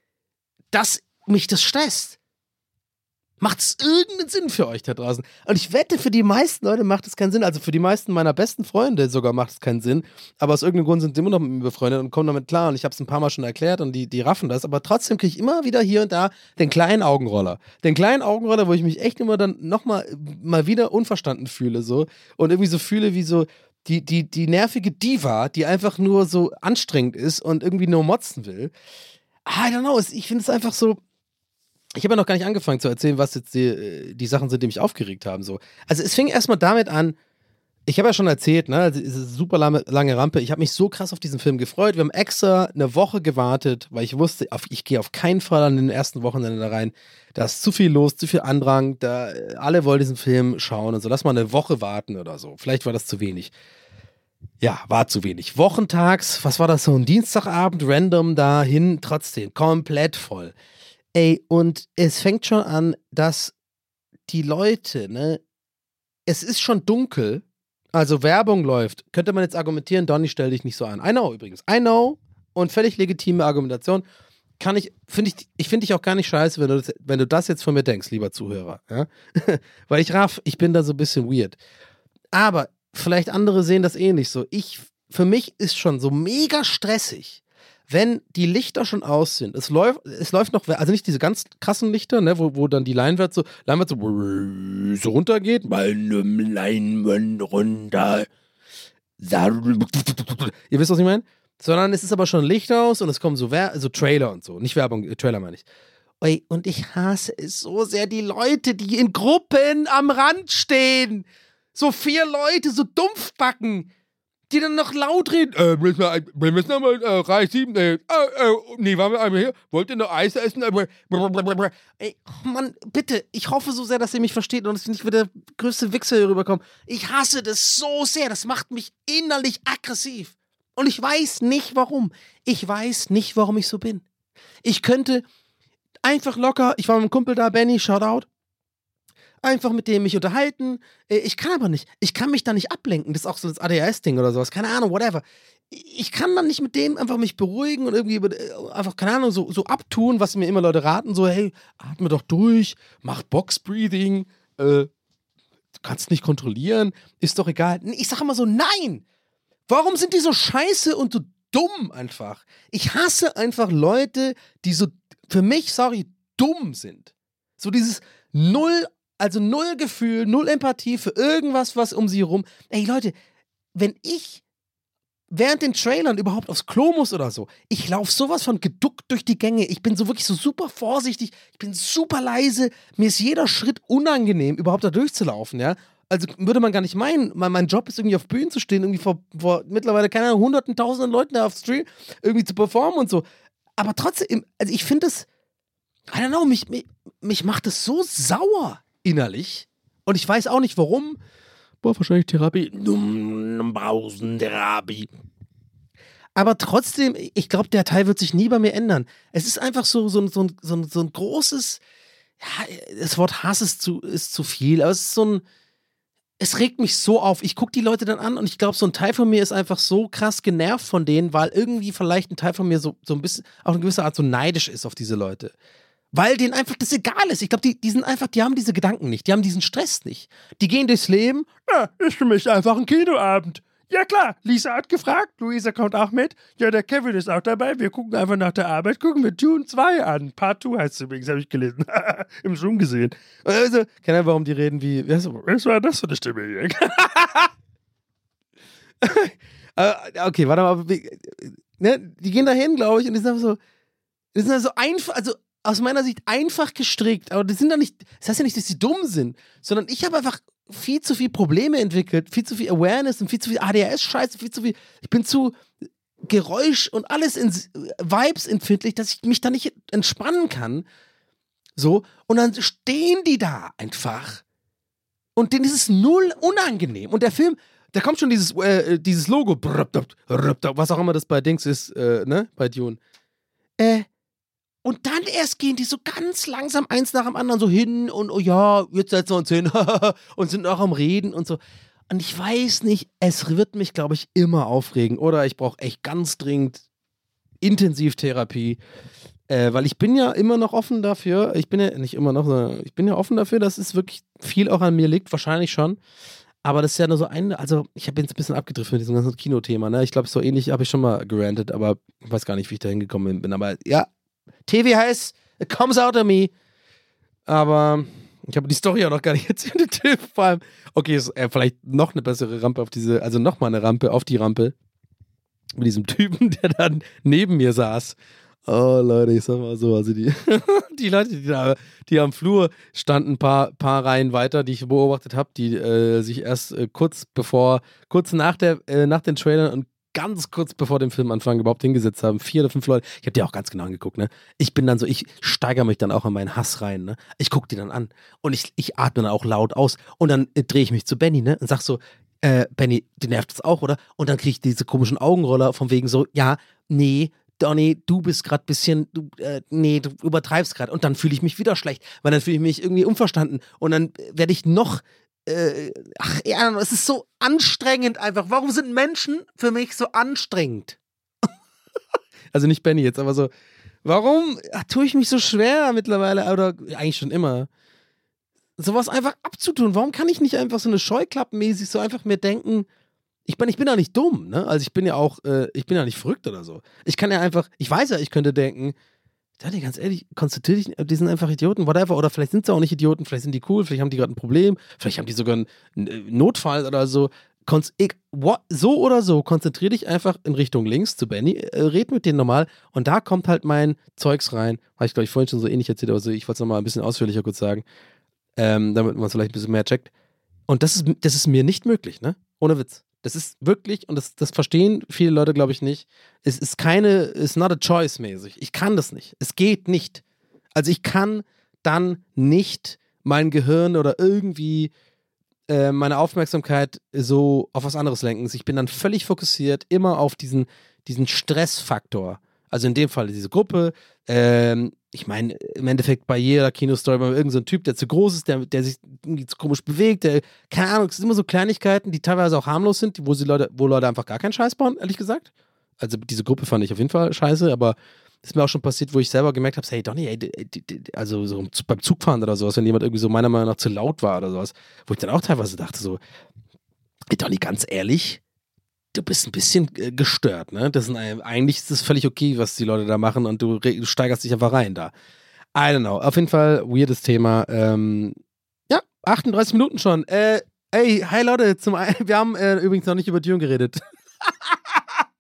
dass mich das stresst. Macht es irgendeinen Sinn für euch da draußen? Und ich wette, für die meisten Leute macht es keinen Sinn. Also für die meisten meiner besten Freunde sogar macht es keinen Sinn. Aber aus irgendeinem Grund sind sie immer noch mit mir befreundet und kommen damit klar. Und ich habe es ein paar Mal schon erklärt und die, die raffen das. Aber trotzdem kriege ich immer wieder hier und da den kleinen Augenroller. Den kleinen Augenroller, wo ich mich echt immer dann nochmal mal wieder unverstanden fühle. So. Und irgendwie so fühle wie so die, die, die nervige Diva, die einfach nur so anstrengend ist und irgendwie nur motzen will. I don't know. Ich finde es einfach so. Ich habe ja noch gar nicht angefangen zu erzählen, was jetzt die, die Sachen sind, die mich aufgeregt haben. So. Also es fing erstmal damit an, ich habe ja schon erzählt, ne, diese super lange, lange Rampe, ich habe mich so krass auf diesen Film gefreut. Wir haben extra eine Woche gewartet, weil ich wusste, auf, ich gehe auf keinen Fall an den ersten Wochenende da rein. Da ist zu viel los, zu viel Andrang, da alle wollen diesen Film schauen und so. Lass mal eine Woche warten oder so. Vielleicht war das zu wenig. Ja, war zu wenig. Wochentags, was war das so? Ein Dienstagabend, random dahin, trotzdem komplett voll. Ey, und es fängt schon an, dass die Leute, ne, es ist schon dunkel, also Werbung läuft. Könnte man jetzt argumentieren, Donny, stell dich nicht so an. I know übrigens, I know. Und völlig legitime Argumentation. Kann ich, finde ich, ich finde dich auch gar nicht scheiße, wenn du, das, wenn du das jetzt von mir denkst, lieber Zuhörer. Ja? Weil ich raff, ich bin da so ein bisschen weird. Aber vielleicht andere sehen das ähnlich so. Ich, für mich ist schon so mega stressig, wenn die Lichter schon aus sind, es läuft, es läuft noch, also nicht diese ganz krassen Lichter, ne, wo, wo dann die Leinwand so, Leinwand so, so runtergeht, meine Leinwand runter. Ihr wisst, was ich meine? Sondern es ist aber schon Licht aus und es kommen so, Wer- so Trailer und so, nicht Werbung, äh, Trailer meine ich. Ey, und ich hasse es so sehr, die Leute, die in Gruppen am Rand stehen. So vier Leute, so Dumpfbacken. Die dann noch laut reden. Äh, müssen wir, wir müssen nochmal äh, Reich sieben. Äh, äh, nee, waren wir einmal hier? Wollt ihr noch Eis essen? Ey, oh Mann, bitte. Ich hoffe so sehr, dass ihr mich versteht und dass ich nicht wie der größte Wichser hier rüberkomme. Ich hasse das so sehr. Das macht mich innerlich aggressiv. Und ich weiß nicht, warum. Ich weiß nicht, warum ich so bin. Ich könnte einfach locker, ich war mit einem Kumpel da, Benny, Shoutout, einfach mit dem mich unterhalten. Ich kann aber nicht. Ich kann mich da nicht ablenken. Das ist auch so das A D H S-Ding oder sowas. Keine Ahnung, whatever. Ich kann dann nicht mit dem einfach mich beruhigen und irgendwie einfach, keine Ahnung, so, so abtun, was mir immer Leute raten. So, hey, atme doch durch, mach Box-Breathing, äh, du kannst nicht kontrollieren, ist doch egal. Ich sag immer so, nein! Warum sind die so scheiße und so dumm einfach? Ich hasse einfach Leute, die so, für mich, sorry, dumm sind. So dieses Null Also null Gefühl, null Empathie für irgendwas, was um sie rum. Ey Leute, wenn ich während den Trailern überhaupt aufs Klo muss oder so. Ich laufe sowas von geduckt durch die Gänge. Ich bin so wirklich so super vorsichtig. Ich bin super leise. Mir ist jeder Schritt unangenehm, überhaupt da durchzulaufen, ja. Also würde man gar nicht meinen, mein, mein Job ist irgendwie auf Bühnen zu stehen, irgendwie vor, vor mittlerweile, keine Ahnung, hunderten, tausenden Leuten da auf Stream irgendwie zu performen und so. Aber trotzdem, also ich finde das, I don't know, mich, mich, mich macht das so sauer innerlich. Und ich weiß auch nicht warum. Boah, wahrscheinlich Therapie. Therapie. Aber trotzdem, ich glaube, der Teil wird sich nie bei mir ändern. Es ist einfach so, so, so, so, so ein großes, ja, das Wort Hass ist zu, ist zu viel, aber es ist so ein, es regt mich so auf. Ich gucke die Leute dann an und ich glaube, so ein Teil von mir ist einfach so krass genervt von denen, weil irgendwie vielleicht ein Teil von mir so, so ein bisschen, auf eine gewisse Art so neidisch ist auf diese Leute. Weil denen einfach das egal ist. Ich glaube, die, die sind einfach, die haben diese Gedanken nicht. Die haben diesen Stress nicht. Die gehen durchs Leben. Ja, ist für mich einfach ein Kinoabend. Ja klar, Lisa hat gefragt, Luisa kommt auch mit. Ja, der Kevin ist auch dabei. Wir gucken einfach nach der Arbeit, gucken wir Dune zwei an. Part zwei heißt es übrigens, habe ich gelesen. Im Zoom gesehen. Also, keine Ahnung, warum die reden wie, was war das für eine Stimme hier? Okay, warte mal. Ne, die gehen da hin, glaube ich, und die sind einfach so, die sind so einfach, also aus meiner Sicht einfach gestrickt, aber die sind da nicht, das heißt ja nicht, dass sie dumm sind, sondern ich habe einfach viel zu viel Probleme entwickelt, viel zu viel Awareness und viel zu viel A D H S-Scheiße, viel zu viel, ich bin zu Geräusch und alles in Vibes empfindlich, dass ich mich da nicht entspannen kann. So, und dann stehen die da einfach und denen ist es null unangenehm. Und der Film, da kommt schon dieses, äh, dieses Logo, was auch immer das bei Dings ist, äh, ne, bei Dune. Äh, Und dann erst gehen die so ganz langsam eins nach dem anderen so hin und oh ja, jetzt setzen wir uns hin und sind auch am Reden und so. Und ich weiß nicht, es wird mich, glaube ich, immer aufregen. Oder ich brauche echt ganz dringend Intensivtherapie. Äh, weil ich bin ja immer noch offen dafür, ich bin ja nicht immer noch, sondern ich bin ja offen dafür, dass es wirklich viel auch an mir liegt, wahrscheinlich schon. Aber das ist ja nur so ein, also ich habe jetzt ein bisschen abgedriftet mit diesem ganzen Kinothema, ne? Ich glaube, so ähnlich habe ich schon mal gerantet, aber ich weiß gar nicht, wie ich da hingekommen bin. Aber ja, T V heißt, it comes out of me. Aber ich habe die Story auch noch gar nicht erzählt. Vor allem, okay, ist äh, vielleicht noch eine bessere Rampe auf diese, also nochmal eine Rampe auf die Rampe. Mit diesem Typen, der dann neben mir saß. Oh, Leute, ich sag mal so, also die, die Leute, die da, die am Flur standen, ein paar, paar Reihen weiter, die ich beobachtet habe, die äh, sich erst äh, kurz bevor, kurz nach der, äh, nach den Trailern und ganz kurz bevor dem Film anfangen überhaupt hingesetzt haben, vier oder fünf Leute, ich habe die auch ganz genau angeguckt, ne? Ich bin dann so, ich steigere mich dann auch in meinen Hass rein, ne? Ich gucke die dann an und ich, ich atme dann auch laut aus und dann äh, drehe ich mich zu Benny, ne? Und sag so, äh, Benny, dir nervt das auch, oder? Und dann kriege ich diese komischen Augenroller von wegen so, ja, nee, Donny, du bist gerade ein bisschen, du, äh, nee, du übertreibst gerade. Und dann fühle ich mich wieder schlecht, weil dann fühle ich mich irgendwie unverstanden und dann werde ich noch Äh, ach ja, es ist so anstrengend einfach. Warum sind Menschen für mich so anstrengend? Also nicht Benny jetzt, aber so, warum ach, tue ich mich so schwer mittlerweile, oder eigentlich schon immer, sowas einfach abzutun? Warum kann ich nicht einfach so eine Scheuklappenmäßig so einfach mir denken, ich bin, ich bin ja nicht dumm, ne? Also ich bin ja auch, äh, ich bin ja nicht verrückt oder so. Ich kann ja einfach, ich weiß ja, ich könnte denken, Daddy, ganz ehrlich, konzentrier dich, die sind einfach Idioten, whatever. Oder vielleicht sind sie auch nicht Idioten, vielleicht sind die cool, vielleicht haben die gerade ein Problem, vielleicht haben die sogar einen Notfall oder so. Konz ich, what, so oder so, konzentrier dich einfach in Richtung links zu Benny, äh, red mit denen normal und da kommt halt mein Zeugs rein. Habe ich, glaube ich, vorhin schon so ähnlich erzählt, aber so, ich wollte es nochmal ein bisschen ausführlicher kurz sagen, ähm, damit man es vielleicht ein bisschen mehr checkt. Und das ist, das ist mir nicht möglich, ne? Ohne Witz. Das ist wirklich, und das, das verstehen viele Leute, glaube ich, nicht, es ist keine, it's not a choice mäßig. Ich kann das nicht. Es geht nicht. Also ich kann dann nicht mein Gehirn oder irgendwie äh, meine Aufmerksamkeit so auf was anderes lenken. Ich bin dann völlig fokussiert, immer auf diesen, diesen Stressfaktor. Also in dem Fall diese Gruppe, ähm, ich meine, im Endeffekt bei jeder Kinostory bei irgendein so ein Typ, der zu groß ist, der, der sich irgendwie zu komisch bewegt, der, keine Ahnung, es sind immer so Kleinigkeiten, die teilweise auch harmlos sind, wo sie Leute, wo Leute einfach gar keinen Scheiß bauen, ehrlich gesagt. Also diese Gruppe fand ich auf jeden Fall scheiße, aber ist mir auch schon passiert, wo ich selber gemerkt habe, hey Donny, ey, also so beim Zugfahren oder sowas, wenn jemand irgendwie so meiner Meinung nach zu laut war oder sowas, wo ich dann auch teilweise dachte so, hey Donny, ganz ehrlich, du bist ein bisschen äh, gestört, ne? Das ist ein, eigentlich ist es völlig okay, was die Leute da machen und du, du steigerst dich einfach rein da. I don't know. Auf jeden Fall weirdes Thema. Ähm, ja, achtunddreißig Minuten schon. Äh, ey, hi Leute, zum einen, wir haben äh, übrigens noch nicht über Dune geredet.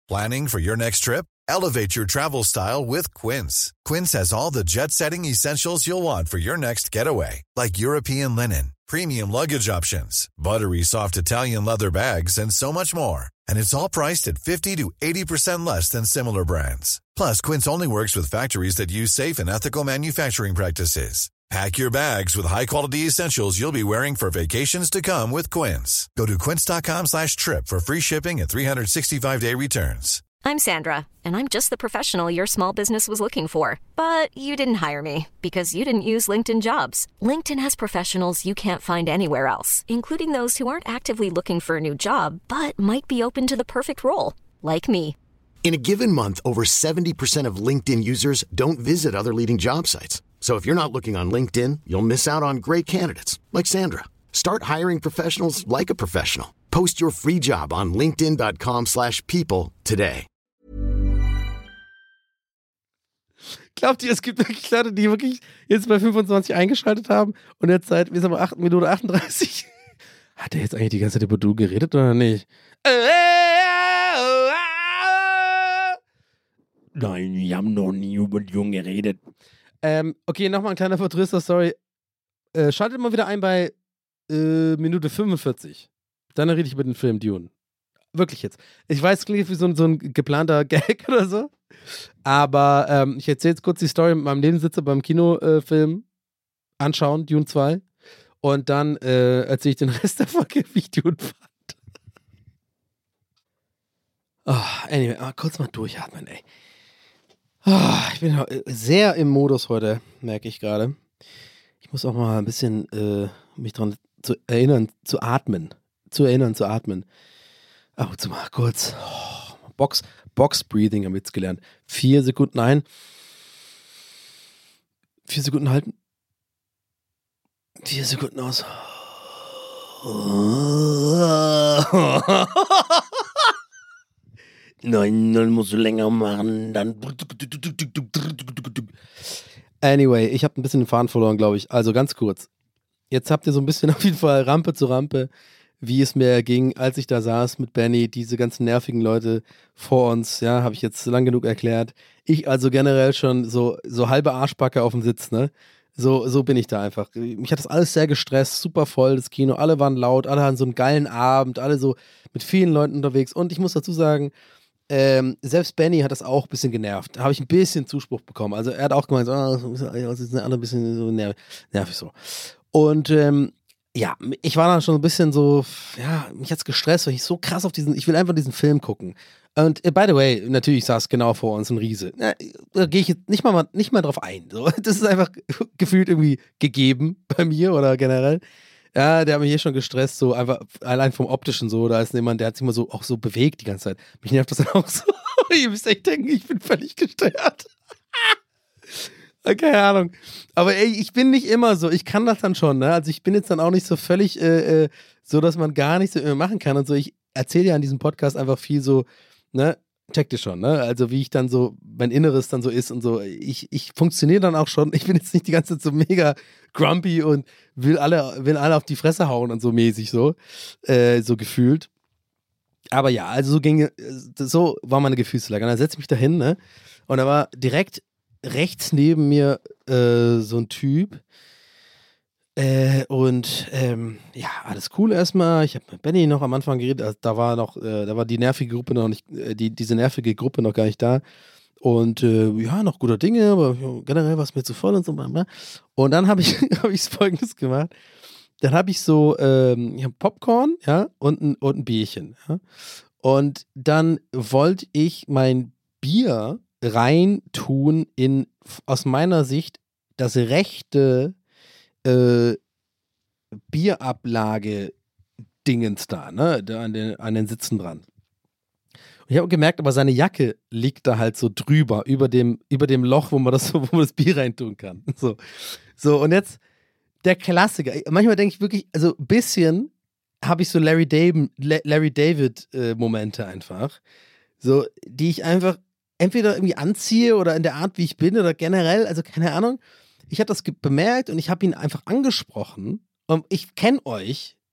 Planning for your next trip? Elevate your travel style with Quince. Quince has all the jet-setting essentials you'll want for your next getaway, like European linen, premium luggage options, buttery soft Italian leather bags, and so much more. And it's all priced at fifty to eighty percent less than similar brands. Plus, Quince only works with factories that use safe and ethical manufacturing practices. Pack your bags with high-quality essentials you'll be wearing for vacations to come with Quince. Go to quince.com slash trip for free shipping and three sixty-five day returns. I'm Sandra, and I'm just the professional your small business was looking for. But you didn't hire me because you didn't use LinkedIn Jobs. LinkedIn has professionals you can't find anywhere else, including those who aren't actively looking for a new job, but might be open to the perfect role, like me. In a given month, over seventy percent of LinkedIn users don't visit other leading job sites. So if you're not looking on LinkedIn, you'll miss out on great candidates like Sandra. Start hiring professionals like a professional. Post your free job on linkedin.com slash people today. Glaubt ihr, es gibt wirklich Leute, die wirklich jetzt bei fünfundzwanzig eingeschaltet haben und jetzt seit, wir sind bei acht Minuten achtunddreißig. Hat er jetzt eigentlich die ganze Zeit über du geredet oder nicht? Nein, wir haben noch nie über Jung geredet. Ähm, okay, nochmal ein kleiner Vertröster, sorry. Äh, schaltet mal wieder ein bei äh, Minute fünfundvierzig. Dann rede ich über den Film Dune. Wirklich jetzt. Ich weiß, es klingt wie so ein, so ein geplanter Gag oder so. Aber ähm, ich erzähle jetzt kurz die Story mit meinem Nebensitzer beim Kinofilm äh, anschauen, Dune zwei. Und dann äh, erzähle ich den Rest der Folge, wie ich Dune fand. Oh, anyway, ah, kurz mal durchatmen, ey. Oh, ich bin sehr im Modus heute, merke ich gerade. Ich muss auch mal ein bisschen äh, mich daran zu erinnern, zu atmen. Zu erinnern, zu atmen. Ach, zu mal kurz. Oh, Box, Box Breathing haben wir jetzt gelernt. Vier Sekunden ein. Vier Sekunden halten. Vier Sekunden aus. Nein, dann musst du länger machen. Dann. Anyway, ich habe ein bisschen den Faden verloren, glaube ich. Also ganz kurz. Jetzt habt ihr so ein bisschen auf jeden Fall Rampe zu Rampe, wie es mir ging, als ich da saß mit Benny, diese ganzen nervigen Leute vor uns, ja, habe ich jetzt lang genug erklärt. Ich also generell schon so, so halbe Arschbacke auf dem Sitz, ne? So, so bin ich da einfach. Mich hat das alles sehr gestresst, super voll, das Kino, alle waren laut, alle hatten so einen geilen Abend, alle so mit vielen Leuten unterwegs. Und ich muss dazu sagen, ähm, selbst Benny hat das auch ein bisschen genervt. Da habe ich ein bisschen Zuspruch bekommen. Also er hat auch gemeint, oh, das ist alle ein bisschen so nervig, nervig so. Und ähm, ja, ich war dann schon ein bisschen so, ja, mich hat's gestresst, weil ich so krass auf diesen, ich will einfach diesen Film gucken. Und uh, by the way, natürlich saß genau vor uns ein Riese. Na, da gehe ich jetzt nicht mal, nicht mal drauf ein. So. Das ist einfach gefühlt irgendwie gegeben bei mir oder generell. Ja, der hat mich hier schon gestresst, so einfach allein vom Optischen so. Da ist jemand, der hat sich immer so auch so bewegt die ganze Zeit. Mich nervt das dann auch so. Ihr müsst echt denken, ich bin völlig gestört. Keine Ahnung. Aber ey, ich bin nicht immer so. Ich kann das dann schon, ne? Also ich bin jetzt dann auch nicht so völlig äh, so, dass man gar nichts mehr machen kann und so. Ich erzähle ja in diesem Podcast einfach viel so, ne? Checkt ihr schon, ne? Also wie ich dann so, mein Inneres dann so ist und so. Ich, ich funktioniere dann auch schon. Ich bin jetzt nicht die ganze Zeit so mega grumpy und will alle, will alle auf die Fresse hauen und so mäßig so. Äh, so gefühlt. Aber ja, also so ging, so war meine Gefühlslage. Und dann setze ich mich da hin, ne? Und da war direkt rechts neben mir äh, so ein Typ äh, und ähm, ja, alles cool erstmal. Ich habe mit Benny noch am Anfang geredet, also da war noch, äh, da war die nervige Gruppe noch nicht, äh, die, diese nervige Gruppe noch gar nicht da und äh, ja, noch guter Dinge, aber generell war es mir zu voll und so. Und dann habe ich, hab ich Folgendes gemacht. Dann habe ich so, ähm, ich hab Popcorn, ja, und ein, und ein Bierchen, ja. Und dann wollte ich mein Bier reintun in, aus meiner Sicht, das rechte äh, Bierablage-Dingens da, ne, da an den, an den Sitzen dran. Und ich habe gemerkt, aber seine Jacke liegt da halt so drüber, über dem, über dem Loch, wo man das, wo man das Bier reintun kann. So, so und jetzt der Klassiker. Manchmal denke ich wirklich, also ein bisschen habe ich so Larry David, Larry David äh, Momente einfach, so, die ich einfach entweder irgendwie anziehe oder in der Art, wie ich bin oder generell, also keine Ahnung. Ich habe das ge- bemerkt und ich habe ihn einfach angesprochen und ich kenne euch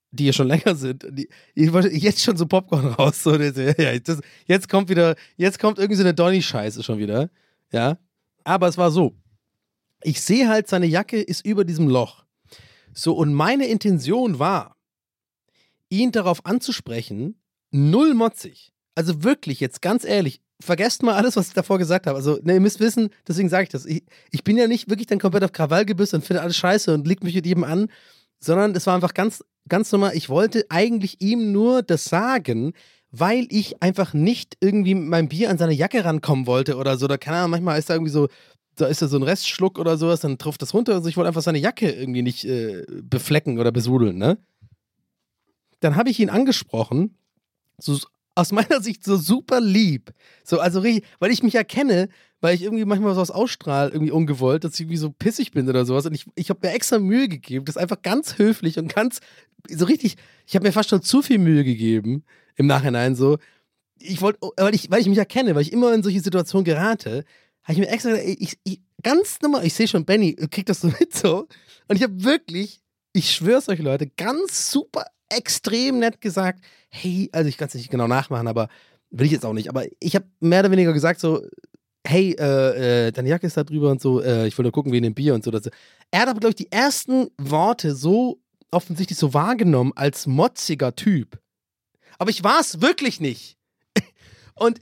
die hier schon länger sind, die, ich wollte jetzt schon so Popcorn raus. So, ja, das, jetzt kommt wieder, jetzt kommt irgendwie so eine Donny-Scheiße schon wieder. Ja. Aber es war so. Ich sehe halt, seine Jacke ist über diesem Loch. So, und meine Intention war, ihn darauf anzusprechen, null motzig. Also wirklich, jetzt ganz ehrlich, vergesst mal alles, was ich davor gesagt habe. Also, ne, ihr müsst wissen, deswegen sage ich das. Ich, ich bin ja nicht wirklich dann komplett auf Krawall gebürstet und finde alles scheiße und leg mich mit jedem an, sondern es war einfach ganz, ganz normal. Ich wollte eigentlich ihm nur das sagen, weil ich einfach nicht irgendwie mit meinem Bier an seine Jacke rankommen wollte oder so. Da keine Ahnung, manchmal ist da irgendwie so, da ist da so ein Restschluck oder sowas, dann trifft das runter. Also ich wollte einfach seine Jacke irgendwie nicht äh, beflecken oder besudeln, ne? Dann habe ich ihn angesprochen, so aus meiner Sicht so super lieb. So, also richtig, weil ich mich erkenne, weil ich irgendwie manchmal sowas ausstrahle, irgendwie ungewollt, dass ich irgendwie so pissig bin oder sowas. Und ich, ich habe mir extra Mühe gegeben, das ist einfach ganz höflich und ganz, so richtig, ich habe mir fast schon zu viel Mühe gegeben im Nachhinein so. Ich wollte, weil ich, weil ich mich erkenne, weil ich immer in solche Situationen gerate, habe ich mir extra gesagt, ey, ich, ich, ganz normal, ich sehe schon, Benny, kriegt das so mit so. Und ich habe wirklich, ich schwör's euch Leute, ganz super extrem nett gesagt, hey, also ich kann es nicht genau nachmachen, aber will ich jetzt auch nicht, aber ich habe mehr oder weniger gesagt so, hey, äh, äh, deine Jacke ist da drüber und so, äh, ich will nur gucken wegen dem Bier und so. Das. Er hat aber, glaube ich, die ersten Worte so offensichtlich so wahrgenommen als motziger Typ. Aber ich war es wirklich nicht. Und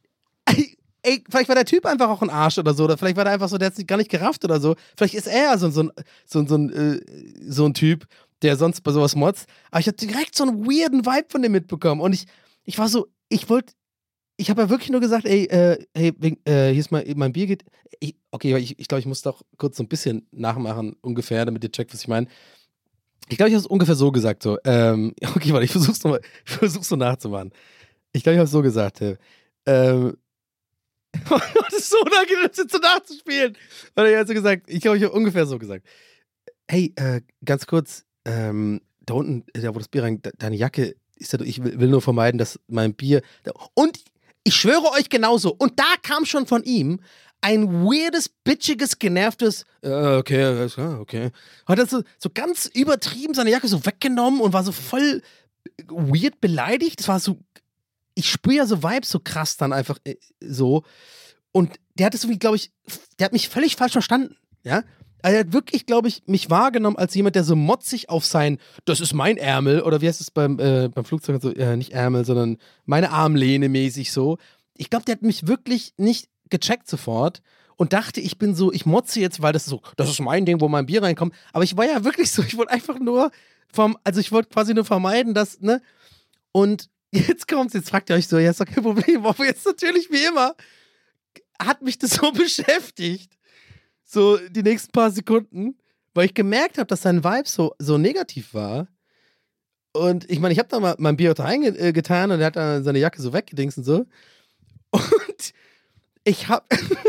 ey, vielleicht war der Typ einfach auch ein Arsch oder so, oder vielleicht war der einfach so, der hat sich gar nicht gerafft oder so. Vielleicht ist er so, so, ein, so, so, ein, äh, so ein Typ, der sonst bei sowas motzt. Aber ich habe direkt so einen weirden Vibe von dem mitbekommen. Und ich, ich war so, ich wollte, ich habe ja wirklich nur gesagt, ey, äh, hey, äh, hier ist mal, mein Bier geht. Ich, okay, ich, ich glaube, ich muss doch kurz so ein bisschen nachmachen, ungefähr, damit ihr checkt, was ich meine. Ich glaube, ich habe es ungefähr so gesagt, so, ähm, okay, warte, ich versuch's nochmal, ich versuch's so nachzumachen. Ich glaube, ich habe es so gesagt, äh, ähm, das ist so unangenehm, das jetzt so nachzuspielen. Weil er hat so gesagt, ich glaube, ich habe ungefähr so gesagt. Hey, äh, ganz kurz, ähm, da unten, da wo das Bier rein, deine Jacke ist ja, ich will, will nur vermeiden, dass mein Bier. Und ich schwöre euch genauso. Und da kam schon von ihm ein weirdes, bitchiges, genervtes, äh, okay, okay. Hat er so, so ganz übertrieben seine Jacke so weggenommen und war so voll weird beleidigt. Das war so. Ich spüre ja so Vibes so krass dann einfach äh, so. Und der hat es irgendwie, glaube ich, der hat mich völlig falsch verstanden, ja. Also er hat wirklich, glaube ich, mich wahrgenommen als jemand, der so motzig auf sein, das ist mein Ärmel, oder wie heißt es beim, äh, beim Flugzeug, so, äh, nicht Ärmel, sondern meine Armlehne mäßig so. Ich glaube, der hat mich wirklich nicht gecheckt sofort und dachte, ich bin so, ich motze jetzt, weil das ist so, das ist mein Ding, wo mein Bier reinkommt. Aber ich war ja wirklich so, ich wollte einfach nur, vom, also ich wollte quasi nur vermeiden, dass, ne, und jetzt kommt's, jetzt fragt ihr euch so, ja, ist doch kein Problem, aber jetzt natürlich wie immer hat mich das so beschäftigt, so die nächsten paar Sekunden, weil ich gemerkt habe, dass sein Vibe so, so negativ war. Und ich meine, ich habe da mal mein Bier reingetan und er hat dann seine Jacke so weggedingst und so. Und ich habe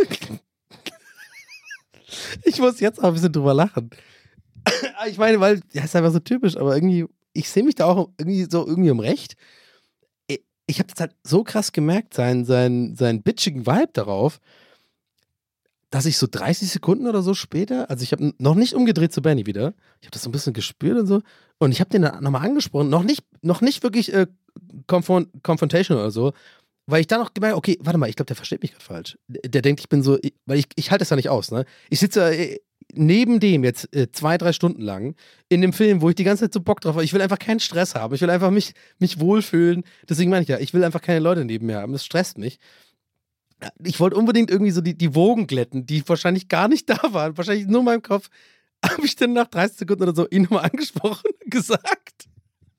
ich muss jetzt auch ein bisschen drüber lachen. Ich meine, weil, ja, ist einfach so typisch, aber irgendwie, ich sehe mich da auch irgendwie so irgendwie im Recht. Ich habe das halt so krass gemerkt, seinen, seinen, seinen bitchigen Vibe darauf, dass ich so dreißig Sekunden oder so später, also ich habe noch nicht umgedreht zu Benny wieder, ich habe das so ein bisschen gespürt und so, und ich habe den dann nochmal angesprochen, noch nicht, noch nicht wirklich äh, Confront- Confrontation oder so, weil ich dann noch gemerkt, okay, warte mal, ich glaube, der versteht mich gerade falsch. Der, der denkt, ich bin so, ich, weil ich, ich halte das ja nicht aus, ne? Ich sitze äh, neben dem jetzt äh, zwei, drei Stunden lang in dem Film, wo ich die ganze Zeit so Bock drauf habe. Ich will einfach keinen Stress haben. Ich will einfach mich, mich wohlfühlen. Deswegen meine ich ja, ich will einfach keine Leute neben mir haben. Das stresst mich. Ich wollte unbedingt irgendwie so die, die Wogen glätten, die wahrscheinlich gar nicht da waren. Wahrscheinlich nur in meinem Kopf. Habe ich dann nach dreißig Sekunden oder so ihn nochmal angesprochen und gesagt.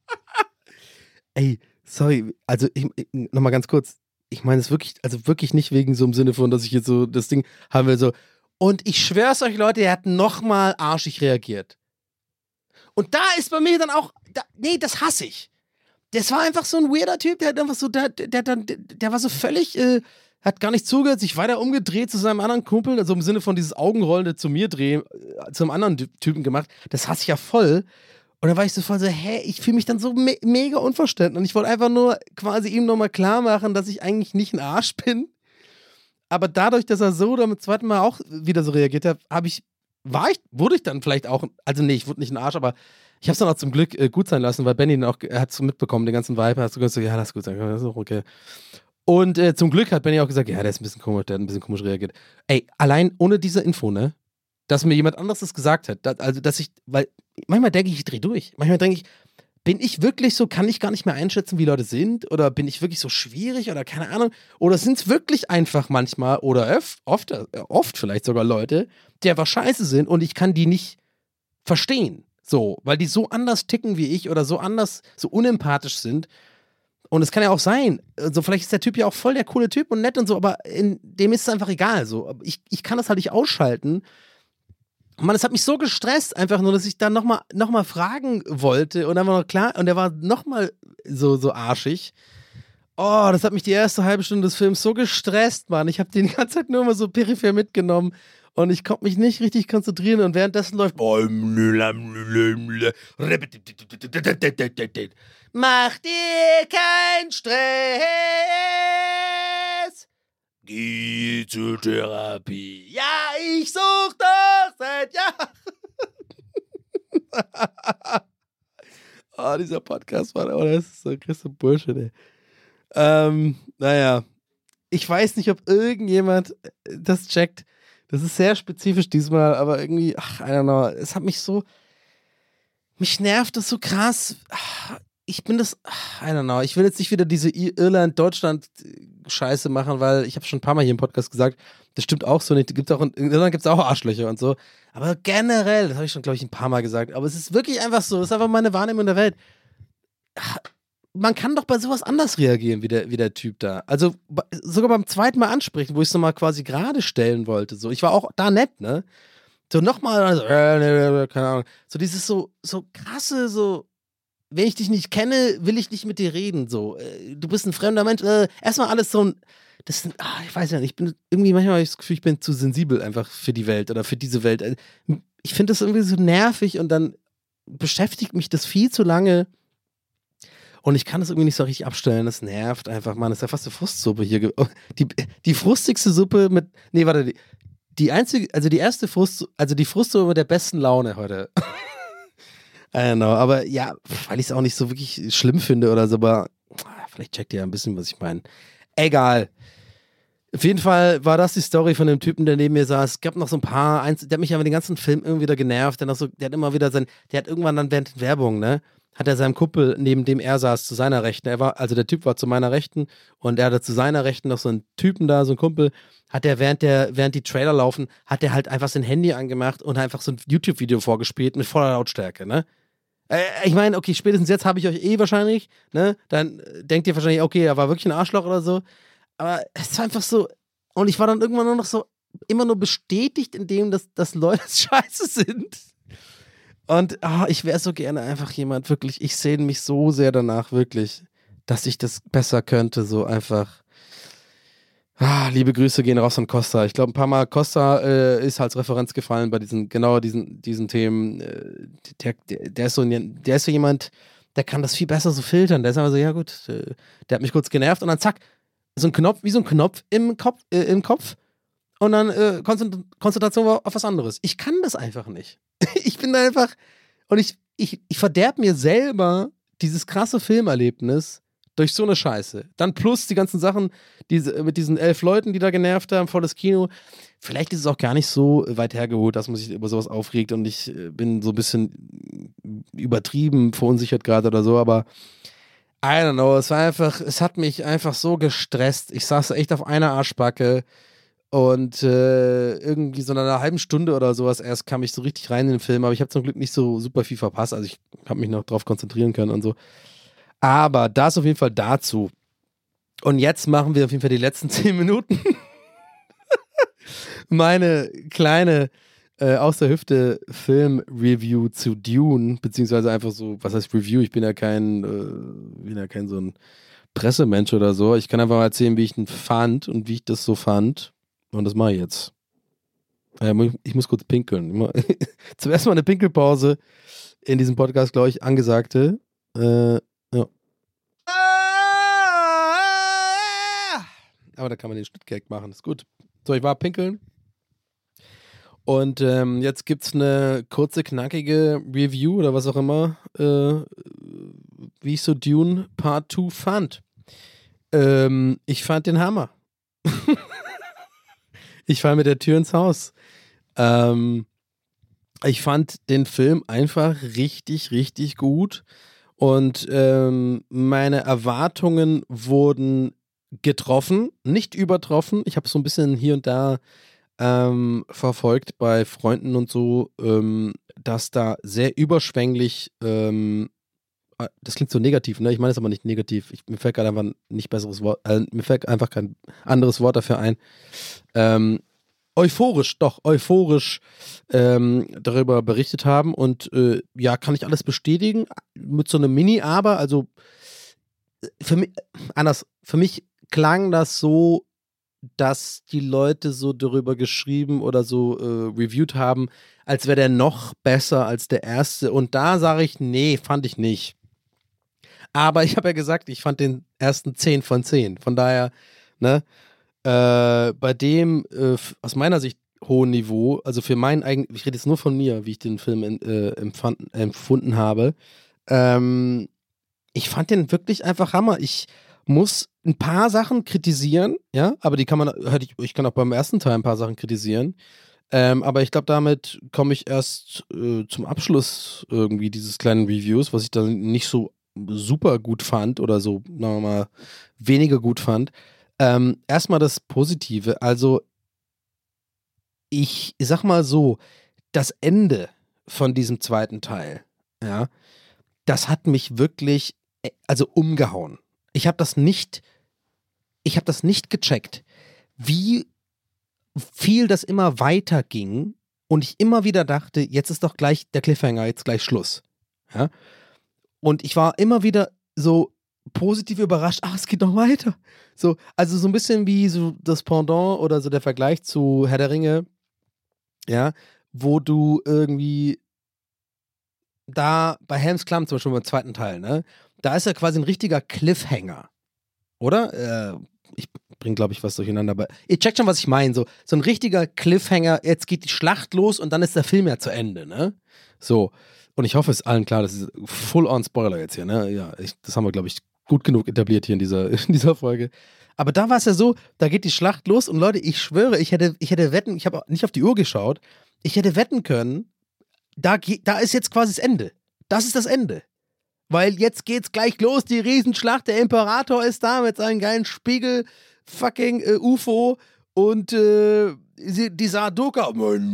Ey, sorry, also ich, nochmal ganz kurz. Ich meine es wirklich, also wirklich nicht wegen so im Sinne von, dass ich jetzt so das Ding haben will, so. Und ich schwör's euch, Leute, er hat nochmal arschig reagiert. Und da ist bei mir dann auch, da, nee, das hasse ich. Das war einfach so ein weirder Typ, der hat einfach so, der, der, der, der war so völlig, äh, hat gar nicht zugehört, sich weiter umgedreht zu seinem anderen Kumpel, also im Sinne von dieses Augenrollende zu mir drehen, äh, zum anderen Typen gemacht. Das hasse ich ja voll. Und dann war ich so voll so, hä, ich fühle mich dann so me- mega unverständlich. Und ich wollte einfach nur quasi ihm nochmal klar machen, dass ich eigentlich nicht ein Arsch bin. Aber dadurch, dass er so damit zweiten Mal auch wieder so reagiert hat, habe ich, war ich, wurde ich dann vielleicht auch, also nee, ich wurde nicht ein Arsch, aber ich habe es dann auch zum Glück äh, gut sein lassen, weil Benny dann auch, er hat so mitbekommen, den ganzen Vibe, hast du gesagt, ja, lass gut sein, das ist auch okay. Und äh, zum Glück hat Benny auch gesagt, ja, der ist ein bisschen komisch, der hat ein bisschen komisch reagiert. Ey, allein ohne diese Info, ne, dass mir jemand anderes das gesagt hat, dass, also dass ich, weil manchmal denke ich, ich drehe durch, manchmal denke ich, bin ich wirklich so, kann ich gar nicht mehr einschätzen, wie Leute sind? Oder bin ich wirklich so schwierig oder keine Ahnung? Oder sind es wirklich einfach manchmal oder öf, oft, äh, oft vielleicht sogar Leute, die einfach scheiße sind und ich kann die nicht verstehen? So, weil die so anders ticken wie ich oder so anders, so unempathisch sind. Und es kann ja auch sein, also vielleicht ist der Typ ja auch voll der coole Typ und nett und so, aber in, dem ist es einfach egal. So. Ich, ich kann das halt nicht ausschalten. Mann, es hat mich so gestresst, einfach nur, dass ich dann nochmal noch mal fragen wollte und dann war noch klar, und der war nochmal so, so arschig. Oh, das hat mich die erste halbe Stunde des Films so gestresst, Mann. Ich habe den die ganze Zeit nur mal so peripher mitgenommen und ich konnte mich nicht richtig konzentrieren und währenddessen läuft mach dir keinen Stress, geh zur Therapie. Ja, ich such doch seit Jahren. Oh, dieser Podcast war, oh, das ist so größte Bullshit, ey. Ähm, naja, ich weiß nicht, ob irgendjemand das checkt. Das ist sehr spezifisch diesmal, aber irgendwie, ach, I don't know, es hat mich so, mich nervt das so krass. Ich bin das, I don't know, ich will jetzt nicht wieder diese Irland-Deutschland-Scheiße machen, weil ich habe schon ein paar Mal hier im Podcast gesagt, das stimmt auch so nicht. Gibt's auch in Irland gibt es auch Arschlöcher und so. Aber generell, das habe ich schon, glaube ich, ein paar Mal gesagt, aber es ist wirklich einfach so, das ist einfach meine Wahrnehmung der Welt. Man kann doch bei sowas anders reagieren, wie der, wie der Typ da. Also sogar beim zweiten Mal ansprechen, wo ich es nochmal quasi gerade stellen wollte. So, ich war auch da nett, ne? So nochmal, also, äh, keine Ahnung. So dieses so, so krasse, so, wenn ich dich nicht kenne, will ich nicht mit dir reden. So, äh, du bist ein fremder Mensch. Äh, erstmal alles so ein, das sind, ah, ich weiß ja nicht, ich bin irgendwie manchmal habe ich das Gefühl, ich bin zu sensibel einfach für die Welt oder für diese Welt. Ich finde das irgendwie so nervig und dann beschäftigt mich das viel zu lange. Und ich kann das irgendwie nicht so richtig abstellen. Das nervt einfach, Mann. Das ist ja fast eine Frustsuppe hier. Die, die frustigste Suppe mit. Nee, warte. Die, die einzige, also die erste Frust, also die Frustsuppe mit der besten Laune heute. I don't know. Aber ja, weil ich es auch nicht so wirklich schlimm finde oder so, aber vielleicht checkt ihr ja ein bisschen, was ich meine. Egal. Auf jeden Fall war das die Story von dem Typen, der neben mir saß. Es gab noch so ein paar, eins, der hat mich aber den ganzen Film irgendwie wieder genervt. Der, noch so, der hat immer wieder sein, der hat irgendwann dann während der Werbung, ne? Hat er seinem Kumpel, neben dem er saß, zu seiner Rechten, er war, also der Typ war zu meiner Rechten und er hatte zu seiner Rechten noch so einen Typen da, so einen Kumpel, hat er während der, während die Trailer laufen, hat er halt einfach sein Handy angemacht und einfach so ein YouTube-Video vorgespielt mit voller Lautstärke, ne? Äh, ich meine, okay, spätestens jetzt habe ich euch eh wahrscheinlich, ne? Dann denkt ihr wahrscheinlich, okay, er war wirklich ein Arschloch oder so, aber es war einfach so, und ich war dann irgendwann nur noch so, immer nur bestätigt in dem, dass, dass Leute scheiße sind. Und oh, ich wäre so gerne einfach jemand, wirklich, ich sehne mich so sehr danach, wirklich, dass ich das besser könnte, so einfach. Ah, liebe Grüße gehen raus an Costa. Ich glaube, ein paar Mal Costa äh, ist als Referenz gefallen bei diesen, genau diesen, diesen Themen. Äh, der, der, der, ist so ein, der ist so jemand, der kann das viel besser so filtern. Der ist einfach so, ja gut, äh, der hat mich kurz genervt und dann zack, so ein Knopf, wie so ein Knopf im Kopf, äh, im Kopf und dann äh, Konzentration auf was anderes. Ich kann das einfach nicht. Ich bin da einfach, und ich, ich, ich verderb mir selber dieses krasse Filmerlebnis durch so eine Scheiße. Dann plus die ganzen Sachen diese, mit diesen elf Leuten, die da genervt haben, volles Kino. Vielleicht ist es auch gar nicht so weit hergeholt, dass man sich über sowas aufregt und ich bin so ein bisschen übertrieben verunsichert gerade oder so, aber I don't know, es war einfach, es hat mich einfach so gestresst. Ich saß echt auf einer Arschbacke. Und äh, irgendwie so nach einer halben Stunde oder sowas erst kam ich so richtig rein in den Film, aber ich habe zum Glück nicht so super viel verpasst, also ich habe mich noch drauf konzentrieren können und so. Aber das auf jeden Fall dazu. Und jetzt machen wir auf jeden Fall die letzten zehn Minuten. Meine kleine äh, aus der Hüfte Film-Review zu Dune, beziehungsweise einfach so, was heißt Review? Ich bin ja kein, äh, bin ja kein so ein Pressemensch oder so. Ich kann einfach mal erzählen, wie ich ihn fand und wie ich das so fand. Und das mache ich jetzt. Ich muss kurz pinkeln. Zuerst mal eine Pinkelpause in diesem Podcast, glaube ich, angesagte. Äh, ja. Aber da kann man den Schnittgag machen. Ist gut. So, ich war pinkeln. Und ähm, jetzt gibt's eine kurze, knackige Review oder was auch immer, äh, wie ich so Dune Part zwei fand. Ähm, ich fand den Hammer. Ich fall mit der Tür ins Haus. Ähm, ich fand den Film einfach richtig, richtig gut. Und ähm, meine Erwartungen wurden getroffen, nicht übertroffen. Ich habe so ein bisschen hier und da ähm, verfolgt bei Freunden und so, ähm, dass da sehr überschwänglich, ähm, das klingt so negativ, ne? Ich meine es aber nicht negativ. Ich, mir fällt gerade einfach nicht besseres Wort, äh, mir fällt einfach kein anderes Wort dafür ein. Ähm, euphorisch, doch, euphorisch ähm, darüber berichtet haben und äh, ja, kann ich alles bestätigen, mit so einem Mini-Aber, also für mich, anders, für mich klang das so, dass die Leute so darüber geschrieben oder so äh, reviewed haben, als wäre der noch besser als der erste. Und da sage ich, nee, fand ich nicht. Aber ich habe ja gesagt, ich fand den ersten zehn von zehn. Von daher, ne, äh, bei dem äh, aus meiner Sicht hohen Niveau, also für meinen eigenen, ich rede jetzt nur von mir, wie ich den Film äh, empfand, empfunden habe, ähm, ich fand den wirklich einfach Hammer. Ich muss ein paar Sachen kritisieren, ja, aber die kann man, ich, ich kann auch beim ersten Teil ein paar Sachen kritisieren, ähm, aber ich glaube, damit komme ich erst äh, zum Abschluss irgendwie dieses kleinen Reviews, was ich dann nicht so super gut fand oder so, sagen wir mal, weniger gut fand. Ähm, erstmal das Positive, also ich, ich sag mal so, das Ende von diesem zweiten Teil, ja, das hat mich wirklich, also umgehauen. Ich habe das nicht, ich habe das nicht gecheckt, wie viel das immer weiter ging und ich immer wieder dachte, jetzt ist doch gleich der Cliffhanger, jetzt gleich Schluss. Ja? Und ich war immer wieder so positiv überrascht, ach, es geht noch weiter. So, also so ein bisschen wie so das Pendant oder so der Vergleich zu Herr der Ringe, ja, wo du irgendwie da bei Helms Klamm zum Beispiel beim zweiten Teil, ne, da ist ja quasi ein richtiger Cliffhanger, oder? Äh, ich bringe, glaube ich, was durcheinander, aber ihr checkt schon, was ich meine, so, so ein richtiger Cliffhanger, jetzt geht die Schlacht los und dann ist der Film ja zu Ende, ne? So, und ich hoffe, es ist allen klar, das ist Full-on-Spoiler jetzt hier, ne? Ja, ich, das haben wir, glaube ich, gut genug etabliert hier in dieser, in dieser Folge. Aber da war es ja so, da geht die Schlacht los und Leute, ich schwöre, ich hätte, ich hätte wetten, ich habe nicht auf die Uhr geschaut, ich hätte wetten können, da, da ist jetzt quasi das Ende. Das ist das Ende. Weil jetzt geht's gleich los, die Riesenschlacht, der Imperator ist da mit seinem geilen Spiegel, fucking äh, U F O und äh, die Sardoka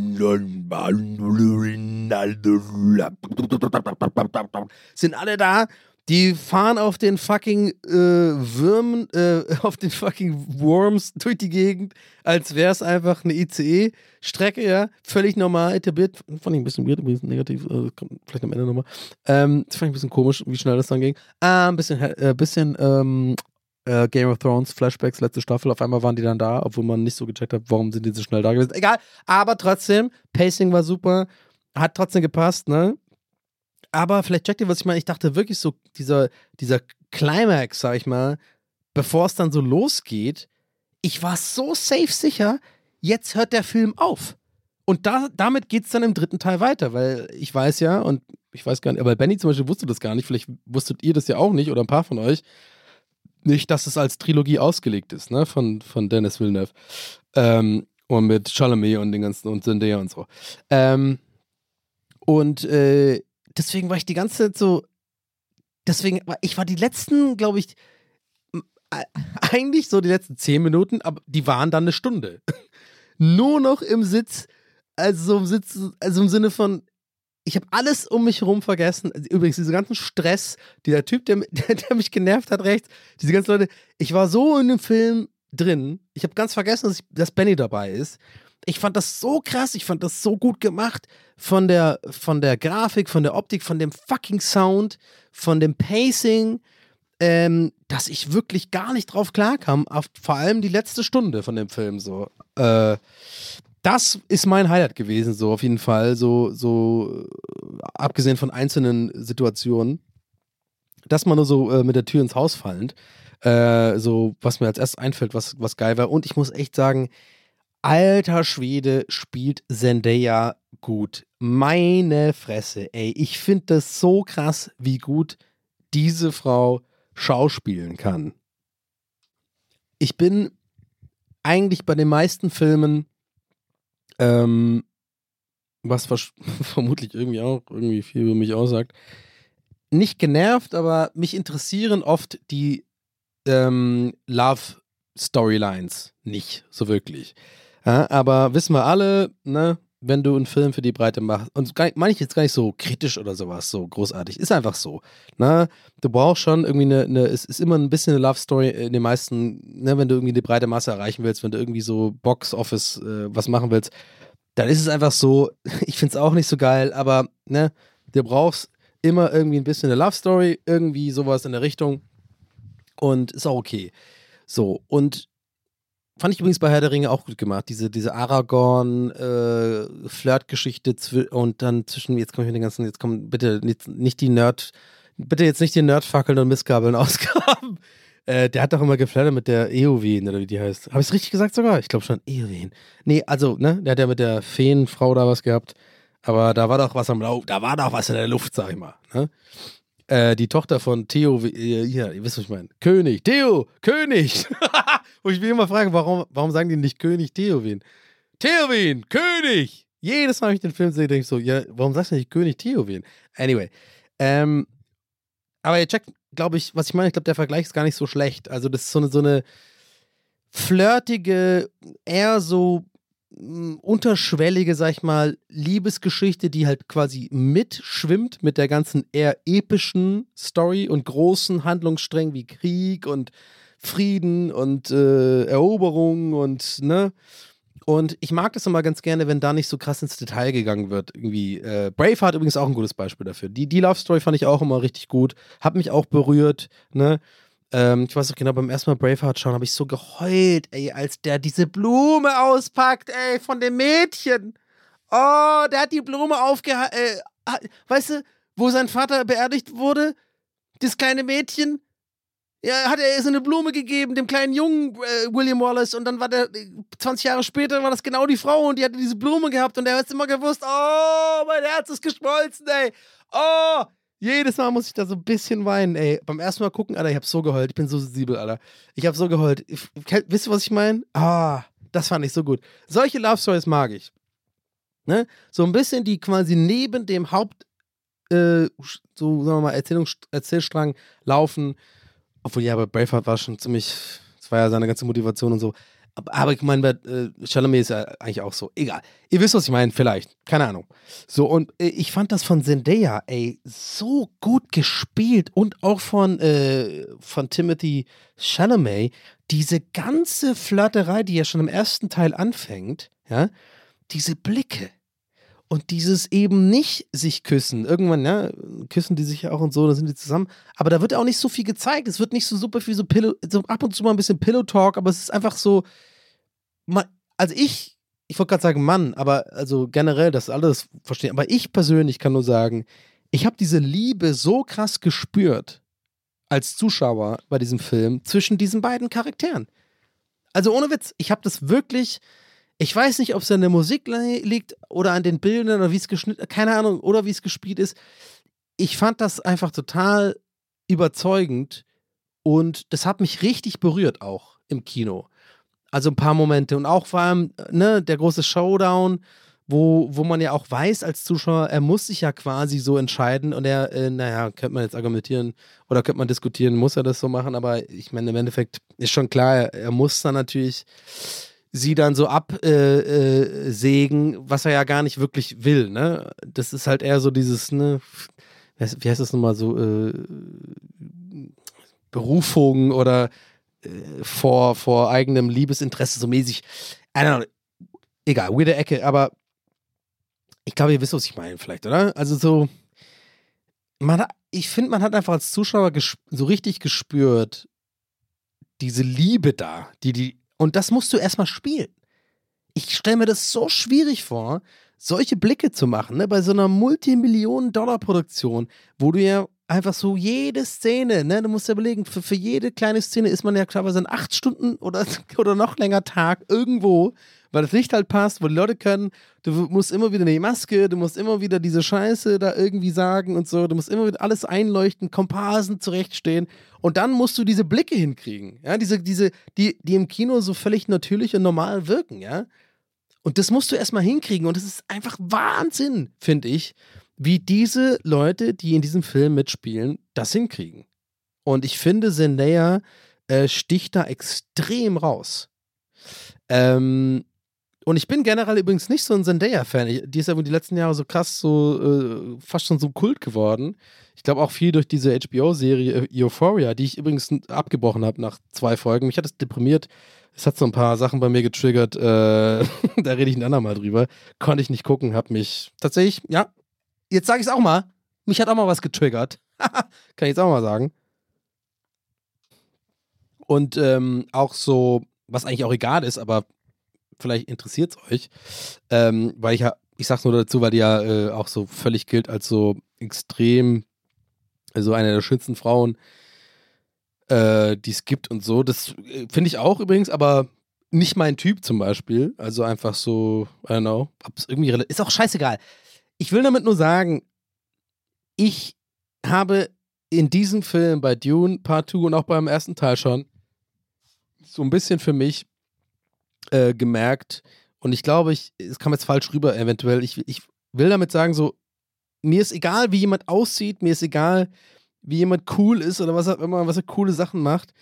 sind alle da. Die fahren auf den fucking äh, Würmen, äh, auf den fucking Worms durch die Gegend, als wäre es einfach eine I C E-Strecke, ja, völlig normal etabliert. Fand ich ein bisschen weird, ein bisschen negativ, äh, kommt vielleicht am Ende nochmal. Ähm, das fand ich ein bisschen komisch, wie schnell das dann ging. Ah, ein bisschen, äh, bisschen ähm, äh, Game of Thrones, Flashbacks, letzte Staffel, auf einmal waren die dann da, obwohl man nicht so gecheckt hat, warum sind die so schnell da gewesen. Egal, aber trotzdem, Pacing war super, hat trotzdem gepasst, ne? Aber vielleicht checkt ihr, was ich meine. Ich dachte wirklich so, dieser, dieser Climax, sag ich mal, bevor es dann so losgeht, ich war so safe sicher, jetzt hört der Film auf. Und da, damit geht es dann im dritten Teil weiter, weil ich weiß ja, und ich weiß gar nicht, aber Benny zum Beispiel wusste das gar nicht, vielleicht wusstet ihr das ja auch nicht oder ein paar von euch, nicht, dass es als Trilogie ausgelegt ist, ne, von, von Denis Villeneuve. Ähm, und mit Chalamet und den ganzen, und Zendaya und so. Ähm, und, äh, deswegen war ich die ganze Zeit so, deswegen, ich war die letzten, glaube ich, eigentlich so die letzten zehn Minuten, aber die waren dann eine Stunde. Nur noch im Sitz, also so im Sitz, also im Sinne von, ich habe alles um mich herum vergessen. Also übrigens, diesen ganzen Stress, dieser Typ, der, der, der mich genervt hat rechts, diese ganzen Leute, ich war so in dem Film drin, ich habe ganz vergessen, dass, ich, dass Benny dabei ist. Ich fand das so krass, ich fand das so gut gemacht von der, von der Grafik, von der Optik, von dem fucking Sound, von dem Pacing, ähm, dass ich wirklich gar nicht drauf klarkam, auf vor allem die letzte Stunde von dem Film so. Äh, das ist mein Highlight gewesen, so auf jeden Fall, so, so abgesehen von einzelnen Situationen, dass man nur so äh, mit der Tür ins Haus fallend, äh, so was mir als erstes einfällt, was, was geil war. Und ich muss echt sagen, alter Schwede, spielt Zendaya gut. Meine Fresse, ey. Ich finde das so krass, wie gut diese Frau schauspielen kann. Ich bin eigentlich bei den meisten Filmen, ähm, was vers- vermutlich irgendwie auch irgendwie viel über mich aussagt, nicht genervt, aber mich interessieren oft die ähm, Love-Storylines nicht so wirklich. Ja, aber wissen wir alle, ne, wenn du einen Film für die Breite machst, und gar nicht- meine ich jetzt gar nicht so kritisch oder sowas, so großartig, ist einfach so. Ne? Du brauchst schon irgendwie eine, eine, es ist immer ein bisschen eine Love-Story in den meisten, ne, wenn du irgendwie eine breite Masse erreichen willst, wenn du irgendwie so Box-Office äh, was machen willst, dann ist es einfach so, ich finde es auch nicht so geil, aber ne, du brauchst immer irgendwie ein bisschen eine Love-Story, irgendwie sowas in der Richtung und ist auch okay. So, und fand ich übrigens bei Herr der Ringe auch gut gemacht, diese, diese Aragorn-Flirt-Geschichte zwi- und dann zwischen, jetzt komme ich mit den ganzen, jetzt kommen bitte nicht, nicht die Nerd, bitte jetzt nicht die Nerdfackeln und Missgabeln ausgraben. Äh, der hat doch immer geflirtet mit der Eowyn, oder wie die heißt. Habe ich es richtig gesagt sogar? Ich glaube schon, Eowyn. Nee, also, ne, der hat ja mit der Feenfrau da was gehabt, aber da war doch was am Lauf, da war doch was in der Luft, sag ich mal, ne? Äh, die Tochter von Theo, äh, hier, ihr wisst, was ich meine. König, Theo, König. Wo ich mich immer frage, warum, warum sagen die nicht König Theowin? Theowin, König! Jedes Mal, wenn ich den Film sehe, denke ich so, ja, warum sagst du nicht König Theowin? Anyway. Ähm, aber ihr checkt, glaube ich, was ich meine, ich glaube, der Vergleich ist gar nicht so schlecht. Also, das ist so eine, so eine flirtige, eher so mh, unterschwellige, sag ich mal, Liebesgeschichte, die halt quasi mitschwimmt mit der ganzen eher epischen Story und großen Handlungssträngen wie Krieg und Frieden und äh, Eroberung und ne. Und ich mag das immer ganz gerne, wenn da nicht so krass ins Detail gegangen wird. Irgendwie, äh, Braveheart übrigens auch ein gutes Beispiel dafür. Die, die Love Story fand ich auch immer richtig gut. Hat mich auch berührt, ne. Ähm, ich weiß noch genau, beim ersten Mal Braveheart schauen, habe ich so geheult, ey, als der diese Blume auspackt, ey, von dem Mädchen. Oh, der hat die Blume aufgehalten, äh, weißt du, wo sein Vater beerdigt wurde? Das kleine Mädchen. Ja, hat er so eine Blume gegeben, dem kleinen Jungen äh, William Wallace, und dann war der, zwanzig Jahre später war das genau die Frau und die hatte diese Blume gehabt und er hat immer gewusst, oh, mein Herz ist geschmolzen, ey. Oh, jedes Mal muss ich da so ein bisschen weinen, ey. Beim ersten Mal gucken, Alter, ich hab so geheult, ich bin so sensibel, Alter. Ich hab so geheult. Ich, wisst ihr, was ich meine? Ah, das fand ich so gut. Solche Love Stories mag ich. Ne? So ein bisschen, die quasi neben dem Haupt, äh, so, sagen wir mal, Erzählungs- Erzählstrang laufen. Obwohl, ja, bei Braveheart war schon ziemlich, das war ja seine ganze Motivation und so. Aber, aber ich meine, bei äh, Chalamet ist ja eigentlich auch so. Egal. Ihr wisst, was ich meine, vielleicht. Keine Ahnung. So, und äh, ich fand das von Zendaya, ey, so gut gespielt. Und auch von, äh, von Timothy Chalamet. Diese ganze Flirterei, die ja schon im ersten Teil anfängt, ja, diese Blicke. Und dieses eben nicht sich küssen. Irgendwann, ja, küssen die sich ja auch und so, dann sind die zusammen. Aber da wird auch nicht so viel gezeigt. Es wird nicht so super viel so Pillow, so ab und zu mal ein bisschen Pillow-Talk, aber es ist einfach so, man, also ich, ich wollte gerade sagen Mann, aber also generell, das alles verstehen. Aber ich persönlich kann nur sagen, ich habe diese Liebe so krass gespürt als Zuschauer bei diesem Film zwischen diesen beiden Charakteren. Also ohne Witz, ich habe das wirklich. Ich weiß nicht, ob es an der Musik liegt oder an den Bildern oder wie es geschnitten, keine Ahnung, oder wie es gespielt ist. Ich fand das einfach total überzeugend und das hat mich richtig berührt auch im Kino. Also ein paar Momente und auch vor allem, ne, der große Showdown, wo, wo man ja auch weiß als Zuschauer, er muss sich ja quasi so entscheiden und er, äh, naja, könnte man jetzt argumentieren oder könnte man diskutieren, muss er das so machen, aber ich meine, im Endeffekt ist schon klar, er, er muss dann natürlich sie dann so absägen, äh, äh, was er ja gar nicht wirklich will, ne? Das ist halt eher so dieses, ne, wie heißt das nochmal so, äh, Berufung oder äh, vor, vor eigenem Liebesinteresse so mäßig. I don't know. Egal, weirde Ecke, aber ich glaube, ihr wisst, was ich meine vielleicht, oder? Also so, man hat, ich finde, man hat einfach als Zuschauer gesp- so richtig gespürt, diese Liebe da, die die. Und das musst du erstmal spielen. Ich stelle mir das so schwierig vor, solche Blicke zu machen, ne? Bei so einer Multimillionen-Dollar-Produktion, wo du ja einfach so jede Szene, ne, du musst ja überlegen, für, für jede kleine Szene ist man ja teilweise in acht Stunden oder, oder noch länger Tag irgendwo, weil das Licht halt passt, wo die Leute können, du musst immer wieder eine Maske, du musst immer wieder diese Scheiße da irgendwie sagen und so, du musst immer wieder alles einleuchten, Komparsen zurechtstehen und dann musst du diese Blicke hinkriegen, ja, diese, diese, die, die im Kino so völlig natürlich und normal wirken, ja, und das musst du erstmal hinkriegen und das ist einfach Wahnsinn, finde ich, wie diese Leute, die in diesem Film mitspielen, das hinkriegen. Und ich finde, Zendaya äh, sticht da extrem raus. Ähm, und ich bin generell übrigens nicht so ein Zendaya-Fan. Ich- Die ist ja wohl die letzten Jahre so krass, so äh, fast schon so Kult geworden. Ich glaube auch viel durch diese H B O-Serie äh, Euphoria, die ich übrigens n- abgebrochen habe nach zwei Folgen. Mich hat das deprimiert. Es hat so ein paar Sachen bei mir getriggert. Äh, da rede ich ein andermal drüber. Konnte ich nicht gucken, hab mich tatsächlich, ja, jetzt sage ich es auch mal. Mich hat auch mal was getriggert. Kann ich jetzt auch mal sagen. Und ähm, auch so, was eigentlich auch egal ist, aber vielleicht interessiert es euch, ähm, weil ich ja, ich sag's nur dazu, weil die ja äh, auch so völlig gilt als so extrem, also eine der schönsten Frauen, äh, die es gibt und so. Das äh, finde ich auch übrigens, aber nicht mein Typ zum Beispiel. Also einfach so, I don't know, ob's irgendwie rela- ist auch scheißegal. Ich will damit nur sagen, ich habe in diesem Film bei Dune Part zwei und auch beim ersten Teil schon so ein bisschen für mich äh, gemerkt, und ich glaube, ich, es kam jetzt falsch rüber eventuell, ich, ich will damit sagen, so, mir ist egal, wie jemand aussieht, mir ist egal, wie jemand cool ist oder was auch immer, was er coole Sachen macht.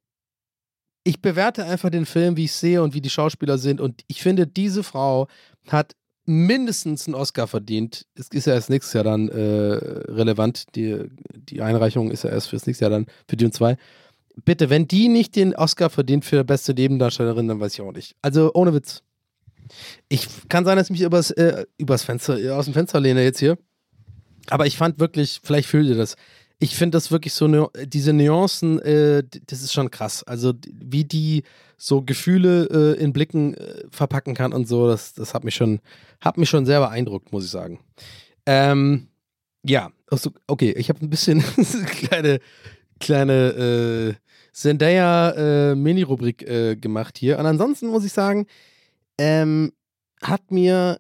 Ich bewerte einfach den Film, wie ich sehe und wie die Schauspieler sind, und ich finde, diese Frau hat mindestens einen Oscar verdient. Es ist ja erst nächstes Jahr dann äh, relevant, die, die Einreichung ist ja erst fürs nächste Jahr dann, für Dune zwei. Bitte, wenn die nicht den Oscar verdient für beste Nebendarstellerin, dann weiß ich auch nicht. Also ohne Witz. Ich kann sein, dass ich mich übers, äh, übers Fenster, äh, aus dem Fenster lehne jetzt hier. Aber ich fand wirklich, vielleicht fühlt ihr das. Ich finde das wirklich so, ne, diese Nuancen, äh, d- das ist schon krass. Also d- wie die so Gefühle äh, in Blicken äh, verpacken kann und so, das, das hat mich schon, hat mich schon sehr beeindruckt, muss ich sagen. Ähm, ja, also, okay, ich habe ein bisschen kleine, kleine äh, Zendaya äh, Mini-Rubrik äh, gemacht hier. Und ansonsten muss ich sagen, ähm, hat mir,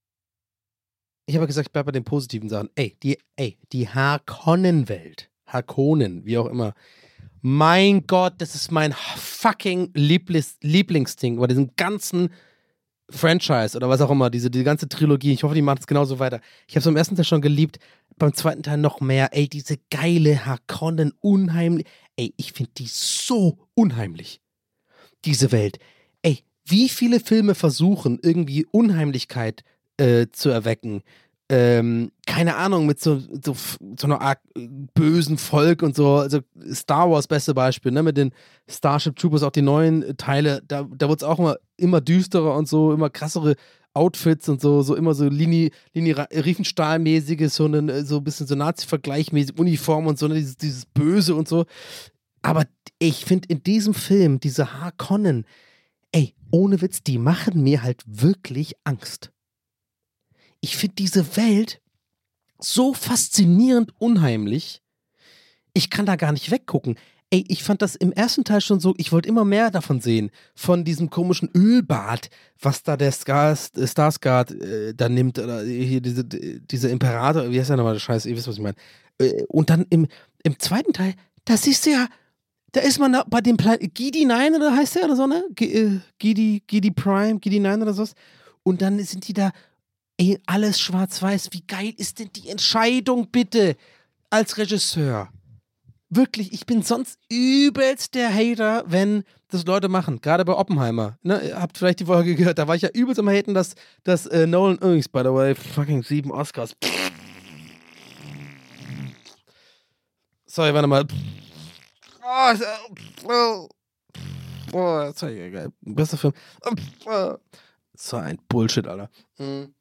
ich habe ja gesagt, ich bleibe bei den positiven Sachen. Ey, die, ey, die Harkonnen-Welt, Harkonnen, wie auch immer. Mein Gott, das ist mein fucking Lieblings Lieblingsding bei diesem ganzen Franchise oder was auch immer, diese die ganze Trilogie. Ich hoffe, die machen es genauso weiter. Ich habe es im ersten Teil schon geliebt, beim zweiten Teil noch mehr. Ey, diese geile Harkonnen, unheimlich. Ey, ich finde die so unheimlich, diese Welt. Ey, wie viele Filme versuchen, irgendwie Unheimlichkeit äh, zu erwecken? Ähm, keine Ahnung, mit so, so, so einer Art äh, bösen Volk und so. Also Star Wars, beste Beispiel, ne? Mit den Starship Troopers, auch die neuen äh, Teile, da, da wird es auch immer, immer düsterer und so, immer krassere Outfits und so, so immer so Lini, Lini Riefenstahl-mäßiges, so ein so ein bisschen so Nazi-Vergleichmäßig, Uniform und so, ne? dieses, dieses Böse und so. Aber ich finde in diesem Film, diese Harkonnen, ey, ohne Witz, die machen mir halt wirklich Angst. Ich finde diese Welt so faszinierend unheimlich. Ich kann da gar nicht weggucken. Ey, ich fand das im ersten Teil schon so, ich wollte immer mehr davon sehen. Von diesem komischen Ölbad, was da der Skars, äh, Starsguard äh, da nimmt. Oder hier diese, diese Imperator, wie heißt der nochmal der Scheiß, ihr wisst, was ich meine. Äh, und dann im, im zweiten Teil, da siehst du ja, da ist man da bei dem Plan Gidi neun oder heißt der oder so, ne? G äh, Gidi, Gidi Prime, Gidi neun oder sowas. Und dann sind die da, ey, alles schwarz-weiß. Wie geil ist denn die Entscheidung bitte als Regisseur? Wirklich, ich bin sonst übelst der Hater, wenn das Leute machen. Gerade bei Oppenheimer. Ne, ihr habt vielleicht die Folge gehört, da war ich ja übelst am Haten, dass, dass äh, Nolan übrigens, by the way, fucking sieben Oscars. Sorry, warte mal. Oh, oh, oh, sorry, geil. Bester Film. So ein Bullshit, Alter. Mhm.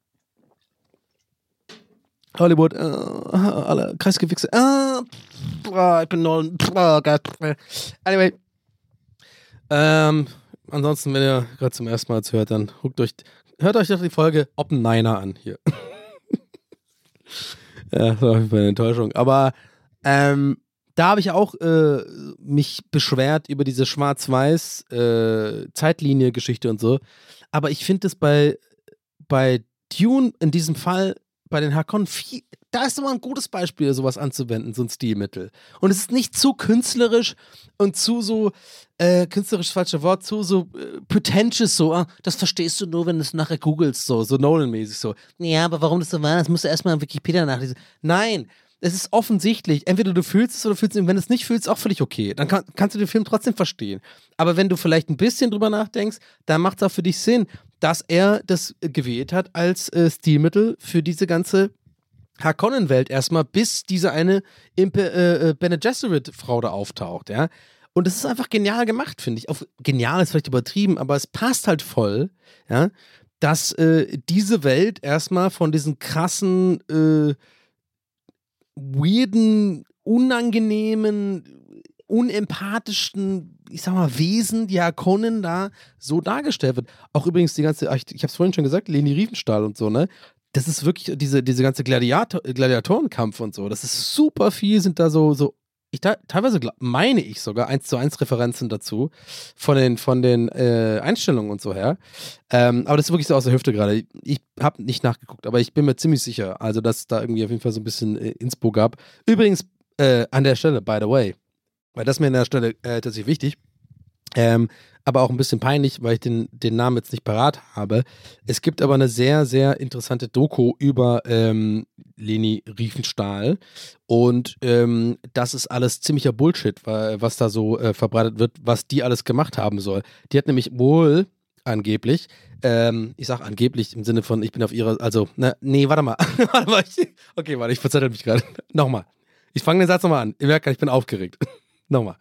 Hollywood, äh, alle Kreisgewichse. Äh, oh, ich bin Nolan. Oh Gott. Anyway. Ähm, ansonsten, wenn ihr gerade zum ersten Mal hört, dann guckt euch, hört euch doch die Folge Oppenheimer an hier. Ja, das war auf jeden Fall eine Enttäuschung. Aber ähm, da habe ich auch äh, mich beschwert über diese schwarz-weiß äh, Zeitlinie-Geschichte und so. Aber ich finde es bei, bei Dune in diesem Fall, bei den Harkonnen, viel, da ist immer ein gutes Beispiel, sowas anzuwenden, so ein Stilmittel. Und es ist nicht zu künstlerisch und zu so, äh, künstlerisch falsche Wort, zu so äh, pretentious, so, ah, das verstehst du nur, wenn du es nachher googelst, so, so Nolan-mäßig, so. Ja, aber warum das so war, das musst du erstmal in Wikipedia nachlesen. Nein, es ist offensichtlich, entweder du fühlst es oder du fühlst es, und wenn du es nicht fühlst, auch völlig okay. Dann kann, kannst du den Film trotzdem verstehen. Aber wenn du vielleicht ein bisschen drüber nachdenkst, dann macht es auch für dich Sinn, dass er das äh, gewählt hat als äh, Stilmittel für diese ganze Harkonnen-Welt erstmal, bis diese eine Impe, äh, Bene Gesserit-Frau da auftaucht, ja. Und das ist einfach genial gemacht, finde ich. Auf, genial ist vielleicht übertrieben, aber es passt halt voll, ja, dass äh, diese Welt erstmal von diesen krassen, äh, weirden, unangenehmen, unempathischen, ich sag mal, Wesen, die Harkonnen da so dargestellt wird. Auch übrigens die ganze, ich, ich hab's vorhin schon gesagt, Leni Riefenstahl und so, ne? Das ist wirklich diese, diese ganze Gladiator, Gladiatorenkampf und so. Das ist super viel, sind da so, so ich da, teilweise glaub, meine ich sogar eins zu eins Referenzen dazu von den, von den äh, Einstellungen und so her. Ähm, aber das ist wirklich so aus der Hüfte gerade. Ich habe nicht nachgeguckt, aber ich bin mir ziemlich sicher, also dass es da irgendwie auf jeden Fall so ein bisschen äh, Inspo gab. Übrigens, äh, an der Stelle, by the way, weil das mir an der Stelle äh, tatsächlich wichtig, ähm, aber auch ein bisschen peinlich, weil ich den, den Namen jetzt nicht parat habe. Es gibt aber eine sehr, sehr interessante Doku über ähm, Leni Riefenstahl und ähm, das ist alles ziemlicher Bullshit, was da so äh, verbreitet wird, was die alles gemacht haben soll. Die hat nämlich wohl angeblich, ähm, ich sag angeblich im Sinne von, ich bin auf ihrer, also, na, nee, warte mal, warte mal, ich, okay, warte, ich verzettel mich gerade. Nochmal. Ich fange den Satz nochmal an. Ihr merkt, ich bin aufgeregt. Nochmal.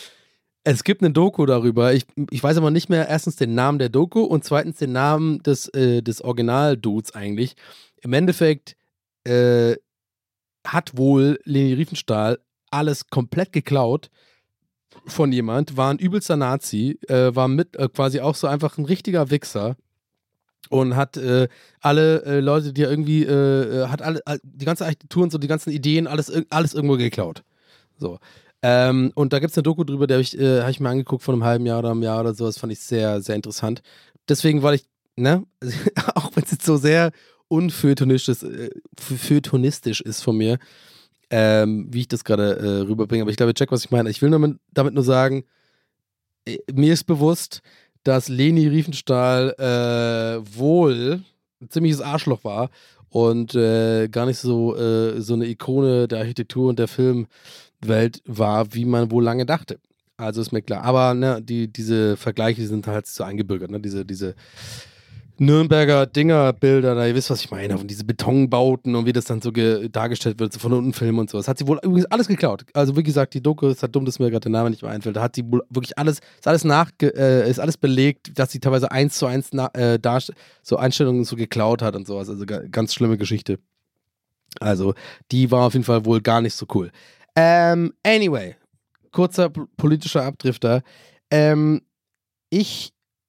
Es gibt eine Doku darüber, ich, ich weiß aber nicht mehr erstens den Namen der Doku und zweitens den Namen des, äh, des Original-Dudes eigentlich. Im Endeffekt äh, hat wohl Leni Riefenstahl alles komplett geklaut von jemand, war ein übelster Nazi, äh, war mit äh, quasi auch so einfach ein richtiger Wichser und hat äh, alle äh, Leute, die er irgendwie, äh, hat alle, die ganze Architektur und so, die ganzen Ideen, alles, alles irgendwo geklaut. So. Ähm, und da gibt es eine Doku drüber, die habe ich, äh, hab ich mir angeguckt vor einem halben Jahr oder einem Jahr oder so. Das fand ich sehr, sehr interessant. Deswegen, weil ich, ne, auch wenn es jetzt so sehr unfeuilletonistisch äh, feuilletonistisch ist von mir, ähm, wie ich das gerade äh, rüberbringe. Aber ich glaube, check, was ich meine. Ich will damit, damit nur sagen, äh, mir ist bewusst, dass Leni Riefenstahl äh, wohl ein ziemliches Arschloch war und äh, gar nicht so, äh, so eine Ikone der Architektur und der Filmwelt war, wie man wohl lange dachte. Also ist mir klar. Aber ne, die, diese Vergleiche sind halt so eingebürgert. Ne? Diese, diese Nürnberger Dinger-Bilder, da ihr wisst, was ich meine, und diese Betonbauten und wie das dann so ge- dargestellt wird, so von unten Filmen und so. Das hat sie wohl übrigens alles geklaut. Also wie gesagt, die Doku ist halt dumm, dass mir gerade der Name nicht mehr einfällt. Da hat sie wohl wirklich alles, ist alles nach, äh, ist alles belegt, dass sie teilweise eins zu eins na, äh, darst- so Einstellungen so geklaut hat und sowas. Also ga- ganz schlimme Geschichte. Also die war auf jeden Fall wohl gar nicht so cool. Ähm, anyway, kurzer p- politischer Abdrifter. Ähm, ich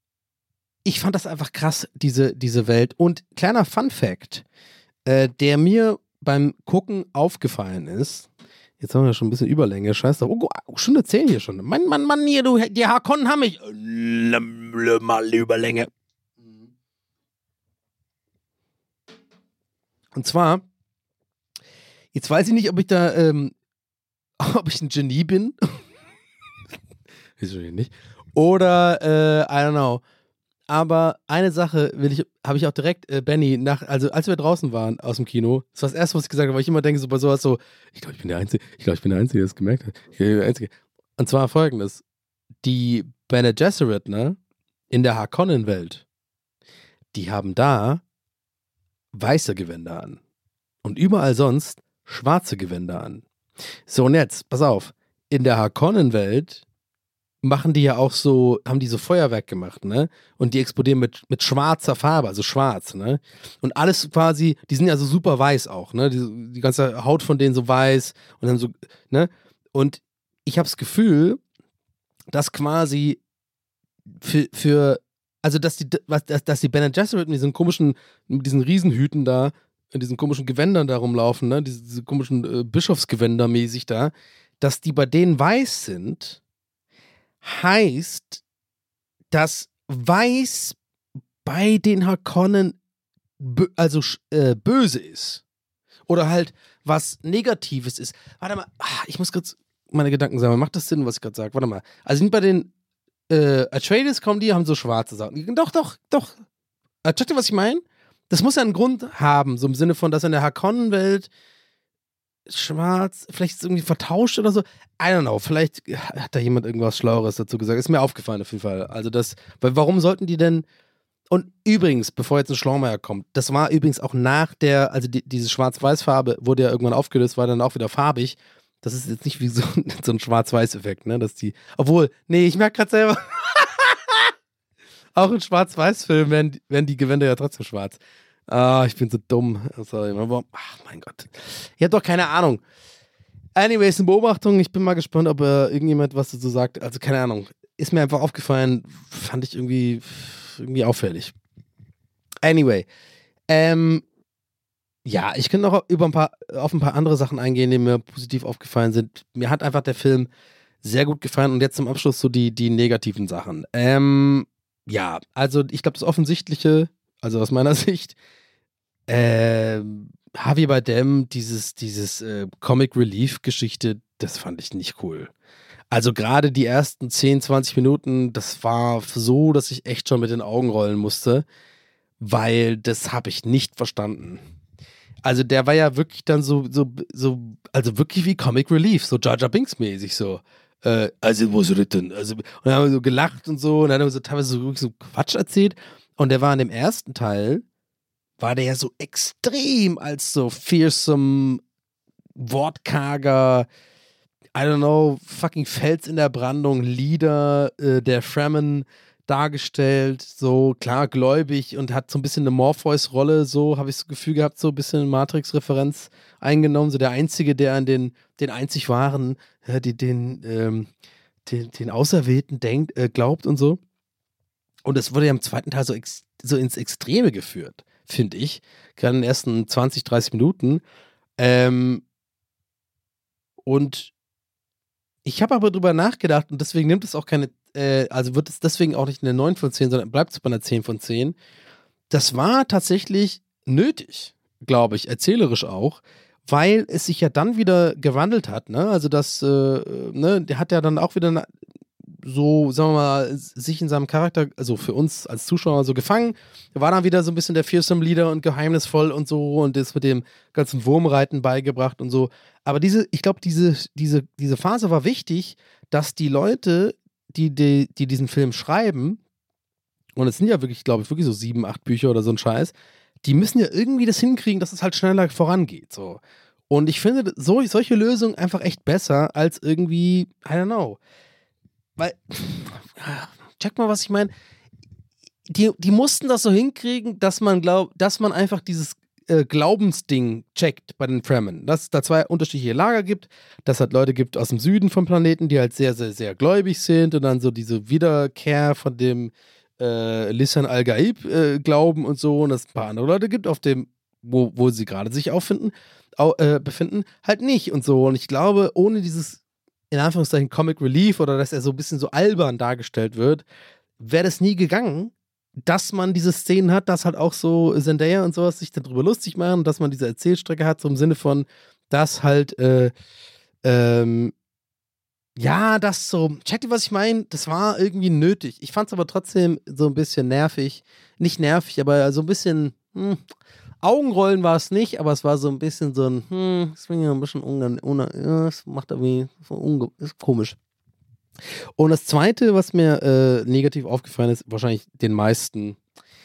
Ich fand das einfach krass, diese, diese Welt. Und kleiner Fun-Fact, äh, der mir beim Gucken aufgefallen ist, jetzt haben wir schon ein bisschen Überlänge, scheiß drauf, oh, Stunde zehn hier schon. Mann, Mann, Mann, hier, du, die Harkonnen haben mich. Mal Überlänge. Und zwar, jetzt weiß ich nicht, ob ich da, ähm, ob ich ein Genie bin. Wieso nicht? Oder, äh, I don't know. Aber eine Sache will ich, habe ich auch direkt, äh, Benny, nach, also als wir draußen waren aus dem Kino, das war das erste, was ich gesagt habe, weil ich immer denke, so bei sowas so, ich glaube, ich bin der Einzige, ich glaube, ich bin der Einzige, der das gemerkt hat. Ich bin der Einzige. Und zwar folgendes: Die Bene Gesserit, ne, in der Harkonnen-Welt, die haben da weiße Gewänder an. Und überall sonst schwarze Gewänder an. So, und jetzt, pass auf, in der Harkonnen-Welt machen die ja auch so, haben die so Feuerwerk gemacht, ne? Und die explodieren mit, mit schwarzer Farbe, also schwarz, ne? Und alles quasi, die sind ja so super weiß auch, ne? Die, die ganze Haut von denen so weiß und dann so, ne? Und ich habe das Gefühl, dass quasi für, für also dass die, dass, dass die Bene Gesserit mit diesen komischen, mit diesen Riesenhüten da in diesen komischen Gewändern da rumlaufen, ne? Diese, diese komischen äh, Bischofsgewänder mäßig da, dass die bei denen weiß sind, heißt, dass weiß bei den Harkonnen bö- also äh, böse ist. Oder halt was Negatives ist. Warte mal, ah, ich muss kurz meine Gedanken sammeln. Macht das Sinn, was ich gerade sage? Warte mal. Also sind bei den äh, Atreides kommen die, haben so schwarze Sachen. Doch, doch, doch. Äh, checkt ihr, was ich meine? Das muss ja einen Grund haben, so im Sinne von, dass in der Harkonnen-Welt schwarz, vielleicht ist es irgendwie vertauscht oder so. I don't know, vielleicht hat da jemand irgendwas Schlaueres dazu gesagt. Ist mir aufgefallen auf jeden Fall. Also das, weil warum sollten die denn, und übrigens, bevor jetzt ein Schlaumeier kommt, das war übrigens auch nach der, also die, diese Schwarz-Weiß-Farbe wurde ja irgendwann aufgelöst, war dann auch wieder farbig. Das ist jetzt nicht wie so, so ein Schwarz-Weiß-Effekt, ne, dass die, obwohl, nee, ich merke gerade selber, auch in Schwarz-Weiß-Filmen werden, die- werden die Gewänder ja trotzdem schwarz. Ah, ich bin so dumm. Sorry, aber, ach mein Gott. Ich hab doch keine Ahnung. Anyways, eine Beobachtung. Ich bin mal gespannt, ob äh, irgendjemand was dazu sagt. Also keine Ahnung. Ist mir einfach aufgefallen. Fand ich irgendwie, irgendwie auffällig. Anyway. Ähm, ja, ich könnte noch über ein paar, auf ein paar andere Sachen eingehen, die mir positiv aufgefallen sind. Mir hat einfach der Film sehr gut gefallen. Und jetzt zum Abschluss so die, die negativen Sachen. Ähm, ja, also ich glaube, das Offensichtliche, also aus meiner Sicht, ähm, Javier Bardem, dieses, dieses äh, Comic-Relief-Geschichte, das fand ich nicht cool. Also gerade die ersten zehn, zwanzig Minuten, das war so, dass ich echt schon mit den Augen rollen musste, weil das habe ich nicht verstanden. Also der war ja wirklich dann so, so, so, also wirklich wie Comic Relief, so Jar Jar Binks mäßig so. Äh, also it was written. Also, und dann haben wir so gelacht und so, und dann haben wir so teilweise so, wirklich so Quatsch erzählt. Und der war in dem ersten Teil, war der ja so extrem als so fearsome, wortkarger, I don't know, fucking Fels in der Brandung, Leader äh, der Fremen dargestellt, so klar gläubig und hat so ein bisschen eine Morpheus-Rolle, so habe ich das Gefühl gehabt, so ein bisschen Matrix-Referenz eingenommen, so der Einzige, der an den, den einzig wahren, ja, die, den, ähm, den, den Auserwählten denkt, äh, glaubt und so. Und es wurde ja im zweiten Teil so, ex, so ins Extreme geführt, finde ich. Gerade in den ersten zwanzig, dreißig Minuten. Ähm, und ich habe aber drüber nachgedacht und deswegen nimmt es auch keine, äh, also wird es deswegen auch nicht eine neun von zehn, sondern bleibt es bei einer zehn von zehn. Das war tatsächlich nötig, glaube ich, erzählerisch auch, weil es sich ja dann wieder gewandelt hat, ne? Also das, äh, ne, der hat ja dann auch wieder na- so, sagen wir mal, sich in seinem Charakter, also für uns als Zuschauer so gefangen, war dann wieder so ein bisschen der fearsome Leader und geheimnisvoll und so und das mit dem ganzen Wurmreiten beigebracht und so. Aber diese, ich glaube, diese, diese, diese Phase war wichtig, dass die Leute, die, die, die diesen Film schreiben, und es sind ja wirklich, glaube ich, wirklich so sieben, acht Bücher oder so ein Scheiß, die müssen ja irgendwie das hinkriegen, dass es halt schneller vorangeht, so. Und ich finde so, solche Lösungen einfach echt besser als irgendwie, I don't know. Weil, check mal, was ich meine. Die, die mussten das so hinkriegen, dass man glaubt, dass man einfach dieses äh, Glaubensding checkt bei den Fremen. Dass es da zwei unterschiedliche Lager gibt, dass es halt Leute gibt aus dem Süden vom Planeten, die halt sehr, sehr, sehr gläubig sind und dann so diese Wiederkehr von dem äh, Lisan al-Gaib äh, glauben und so, und dass es ein paar andere Leute gibt, auf dem, wo, wo sie gerade sich auffinden, au, äh, befinden, halt nicht und so. Und ich glaube, ohne dieses in Anführungszeichen Comic Relief oder dass er so ein bisschen so albern dargestellt wird, wäre das nie gegangen, dass man diese Szenen hat, dass halt auch so Zendaya und sowas sich darüber lustig machen, dass man diese Erzählstrecke hat, so im Sinne von, dass halt, äh, ähm, ja, das so, checkt ihr, was ich meine? Das war irgendwie nötig. Ich fand es aber trotzdem so ein bisschen nervig. Nicht nervig, aber so ein bisschen, hm, Augenrollen war es nicht, aber es war so ein bisschen so ein, hm, das finde ich ein bisschen ungan, una, ja, das macht irgendwie so unge, ist komisch. Und das Zweite, was mir äh, negativ aufgefallen ist, wahrscheinlich den meisten,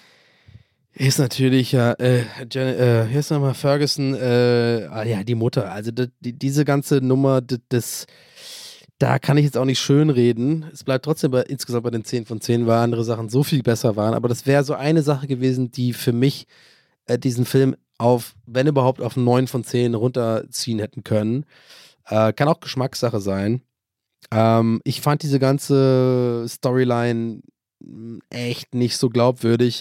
ist natürlich ja, äh, Jen, äh, hier ist nochmal Ferguson, äh, ah, ja, die Mutter. Also die, die, diese ganze Nummer, das, das, da kann ich jetzt auch nicht schön reden. Es bleibt trotzdem bei, insgesamt bei den zehn von zehn, weil andere Sachen so viel besser waren. Aber das wäre so eine Sache gewesen, die für mich diesen Film auf, wenn überhaupt, auf neun von zehn runterziehen hätten können. Äh, kann auch Geschmackssache sein. Ähm, ich fand diese ganze Storyline echt nicht so glaubwürdig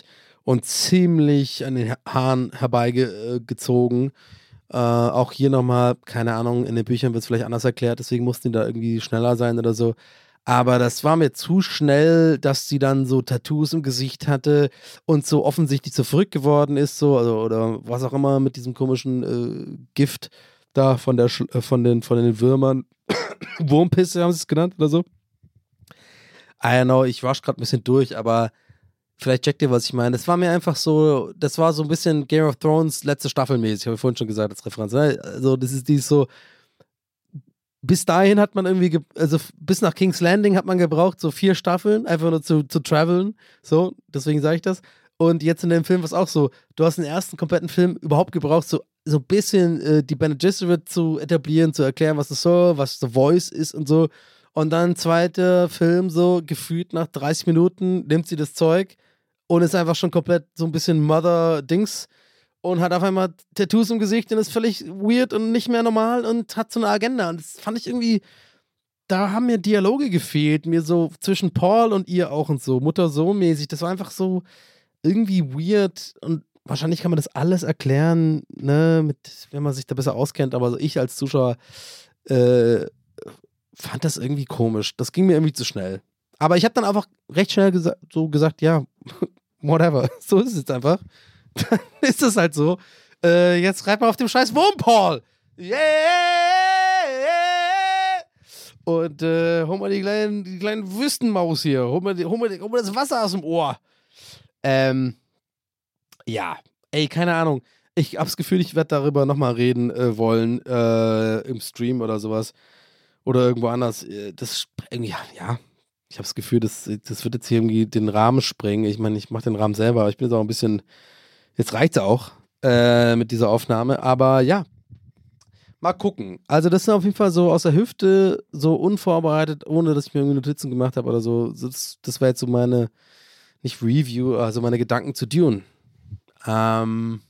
und ziemlich an den Haaren herbeigezogen. Äh, auch hier nochmal, keine Ahnung, in den Büchern wird es vielleicht anders erklärt, deswegen mussten die da irgendwie schneller sein oder so. Aber das war mir zu schnell, dass sie dann so Tattoos im Gesicht hatte und so offensichtlich so verrückt geworden ist, so, also, oder was auch immer mit diesem komischen äh, Gift da von, der Sch- äh, von, den, von den Würmern. Wurmpisse haben sie es genannt oder so. I don't know, ich wasch gerade ein bisschen durch, aber vielleicht checkt ihr, was ich meine. Das war mir einfach so, das war so ein bisschen Game of Thrones letzte Staffel mäßig, habe ich vorhin schon gesagt als Referenz. Ne? Also das ist dies so, bis dahin hat man irgendwie, ge- also f- bis nach King's Landing hat man gebraucht, so vier Staffeln, einfach nur zu, zu traveln, so, deswegen sage ich das. Und jetzt in dem Film war es auch so, du hast den ersten kompletten Film überhaupt gebraucht, so, so ein bisschen äh, die Bene Gesserit zu etablieren, zu erklären, was das soll, was The Voice ist und so. Und dann zweiter Film, so gefühlt nach dreißig Minuten, nimmt sie das Zeug und ist einfach schon komplett so ein bisschen Mother-Dings und hat auf einmal Tattoos im Gesicht und ist völlig weird und nicht mehr normal und hat so eine Agenda. Und das fand ich irgendwie, da haben mir Dialoge gefehlt, mir so zwischen Paul und ihr auch und so, Mutter-Sohn-mäßig. Das war einfach so irgendwie weird und wahrscheinlich kann man das alles erklären, ne, mit, wenn man sich da besser auskennt, aber so ich als Zuschauer äh, fand das irgendwie komisch. Das ging mir irgendwie zu schnell. Aber ich habe dann einfach recht schnell gesa- so gesagt, ja, whatever. So ist es jetzt einfach. Dann ist es halt so. Äh, jetzt reibt man auf dem scheiß Wurm, Paul. Yeah! Und äh, hol mal die kleinen, die kleinen Wüstenmaus hier. Hol mal, die, hol, mal die, hol mal das Wasser aus dem Ohr. Ähm, ja. Ey, keine Ahnung. Ich habe das Gefühl, ich werde darüber nochmal reden äh, wollen äh, im Stream oder sowas. Oder irgendwo anders. Äh, Das irgendwie, ja, ja. Ich habe das Gefühl, das, das wird jetzt hier irgendwie den Rahmen sprengen. Ich meine, ich mache den Rahmen selber, aber ich bin jetzt auch ein bisschen. Jetzt reicht's auch äh, mit dieser Aufnahme. Aber ja, mal gucken. Also, das ist auf jeden Fall so aus der Hüfte, so unvorbereitet, ohne dass ich mir irgendwie Notizen gemacht habe oder so. Das, das war jetzt so meine, nicht Review, also meine Gedanken zu Dune. Ähm,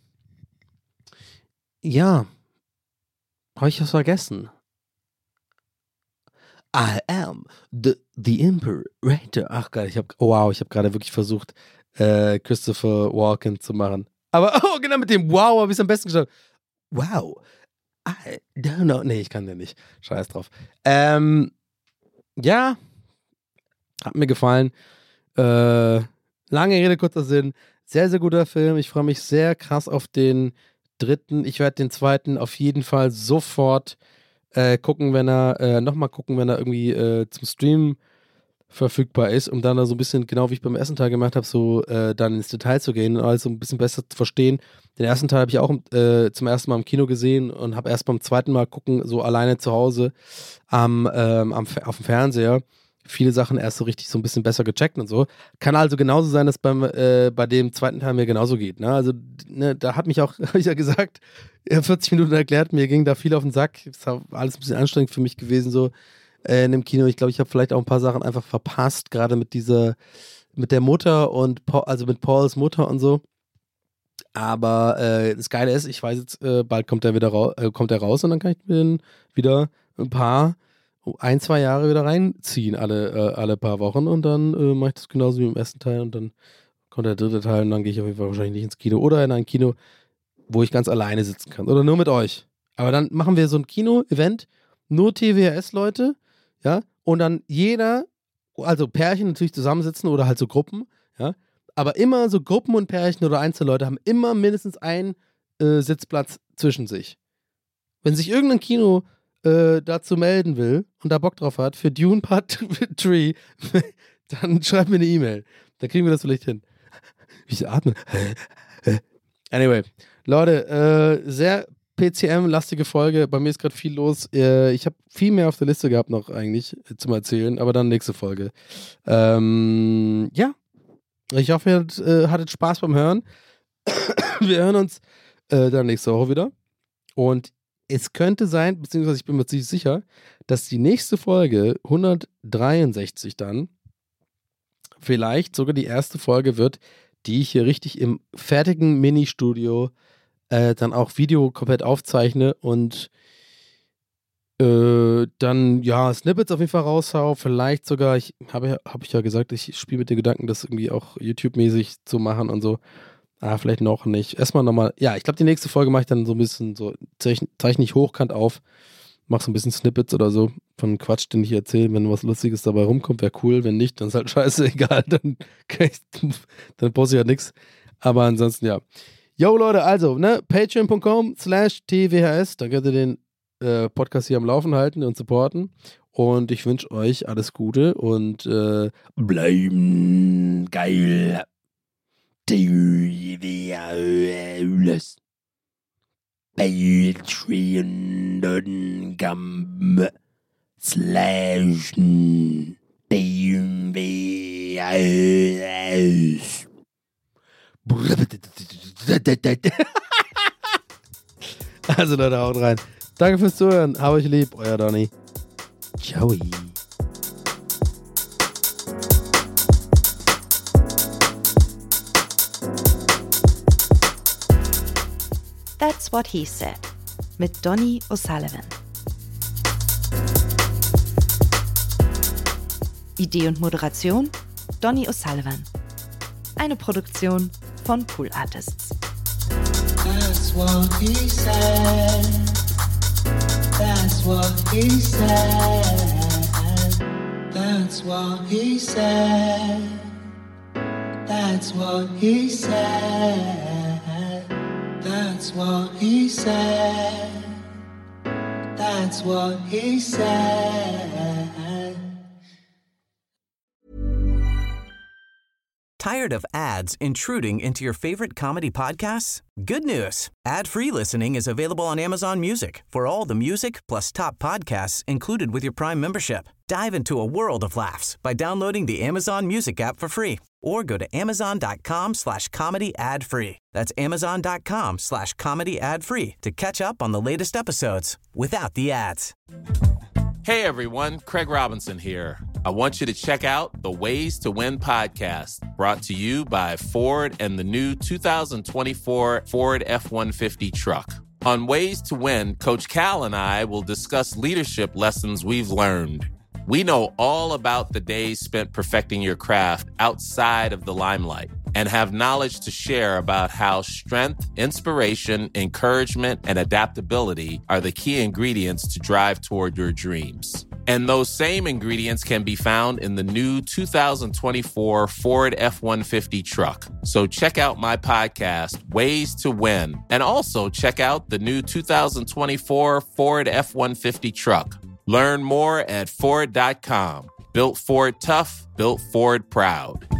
ja. Habe ich was vergessen? I am the, the Imperator. Ach geil, ich habe, oh, wow, ich habe gerade wirklich versucht, äh, Christopher Walken zu machen. Aber, oh, genau mit dem Wow habe ich es am besten geschafft. Wow, I don't know. Nee, ich kann den nicht. Scheiß drauf. Ähm, ja, hat mir gefallen. Äh, lange Rede, kurzer Sinn. Sehr, sehr guter Film. Ich freue mich sehr krass auf den dritten. Ich werde den zweiten auf jeden Fall sofort äh, gucken, wenn er, äh, nochmal gucken, wenn er irgendwie äh, zum Stream verfügbar ist, um dann da so ein bisschen, genau wie ich beim ersten Teil gemacht habe, so äh, dann ins Detail zu gehen und alles so ein bisschen besser zu verstehen. Den ersten Teil habe ich auch äh, zum ersten Mal im Kino gesehen und habe erst beim zweiten Mal gucken, so alleine zu Hause am, ähm, am, auf dem Fernseher, viele Sachen erst so richtig so ein bisschen besser gecheckt und so. Kann also genauso sein, dass beim, äh, bei dem zweiten Teil mir genauso geht. Ne? Also ne, da hat mich auch, habe ich ja gesagt, vierzig Minuten erklärt, mir ging da viel auf den Sack. Das war alles ein bisschen anstrengend für mich gewesen, so äh, in dem Kino. Ich glaube, ich habe vielleicht auch ein paar Sachen einfach verpasst, gerade mit dieser, mit der Mutter und Paul, also mit Pauls Mutter und so. Aber äh, das Geile ist, ich weiß jetzt, äh, bald kommt er wieder rau- äh, kommt er raus und dann kann ich mir den wieder ein paar, ein, zwei Jahre wieder reinziehen, alle, äh, alle paar Wochen und dann äh, mache ich das genauso wie im ersten Teil und dann kommt der dritte Teil und dann gehe ich auf jeden Fall wahrscheinlich nicht ins Kino oder in ein Kino, wo ich ganz alleine sitzen kann oder nur mit euch. Aber dann machen wir so ein Kino-Event, nur T W S-Leute, ja, und dann jeder, also Pärchen natürlich zusammensitzen oder halt so Gruppen, ja, aber immer so Gruppen und Pärchen oder Einzelleute haben immer mindestens einen äh, Sitzplatz zwischen sich. Wenn sich irgendein Kino äh, dazu melden will und da Bock drauf hat für Dune Part drei, dann schreibt mir eine E-Mail. Dann kriegen wir das vielleicht hin. Wie ich atme. Anyway, Leute, äh, sehr P C M-lastige Folge. Bei mir ist gerade viel los. Äh, ich habe viel mehr auf der Liste gehabt noch eigentlich äh, zum Erzählen, aber dann nächste Folge. Ähm, ja. Ich hoffe, ihr äh, hattet Spaß beim Hören. Wir hören uns äh, dann nächste Woche wieder. Und es könnte sein, beziehungsweise ich bin mir ziemlich sicher, dass die nächste Folge hundertdreiundsechzig dann vielleicht sogar die erste Folge wird, die ich hier richtig im fertigen Mini-Studio äh, dann auch Video komplett aufzeichne und äh, dann, ja, Snippets auf jeden Fall raushau. Vielleicht sogar, ich habe hab ich ja gesagt, ich spiele mit den Gedanken, das irgendwie auch YouTube-mäßig zu machen und so. Ah, vielleicht noch nicht. Erstmal nochmal, ja, ich glaube, die nächste Folge mache ich dann so ein bisschen so, zeichne zeichn ich hochkant auf, mach so ein bisschen Snippets oder so von Quatsch, den ich erzähle. Wenn was Lustiges dabei rumkommt, wäre cool. Wenn nicht, dann ist halt scheiße, egal. Dann, dann poste ich ja nichts. Aber ansonsten, ja. Yo, Leute, also, ne, patreon.com slash tvhs, da könnt ihr den äh, Podcast hier am Laufen halten und supporten. Und ich wünsche euch alles Gute und äh, bleiben geil. Patreon.com slash tvhs. Also Leute, haut rein. Danke fürs Zuhören. Hab euch lieb. Euer Donny. Ciao. That's What He Said mit Donny O'Sullivan. Idee und Moderation Donny O'Sullivan. Eine Produktion von Pool Artists. That's what he said. That's what he said. That's what he said. That's what he said. That's what he said. That's what he said. Tired of ads intruding into your favorite comedy podcasts? Good news. Ad-free listening is available on Amazon Music for all the music plus top podcasts included with your Prime membership. Dive into a world of laughs by downloading the Amazon Music app for free or go to amazon.com slash comedy ad free. That's amazon.com slash comedy ad free to catch up on the latest episodes without the ads. Hey everyone, Craig Robinson here. I want you to check out the Ways to Win podcast, brought to you by Ford and the new two thousand twenty-four Ford F one fifty truck. On Ways to Win, Coach Cal and I will discuss leadership lessons we've learned. We know all about the days spent perfecting your craft outside of the limelight and have knowledge to share about how strength, inspiration, encouragement, and adaptability are the key ingredients to drive toward your dreams. And those same ingredients can be found in the new two thousand twenty-four Ford F one fifty truck. So check out my podcast, Ways to Win, and also check out the new two thousand twenty-four Ford F one fifty truck. Learn more at Ford dot com. Built Ford tough, built Ford proud.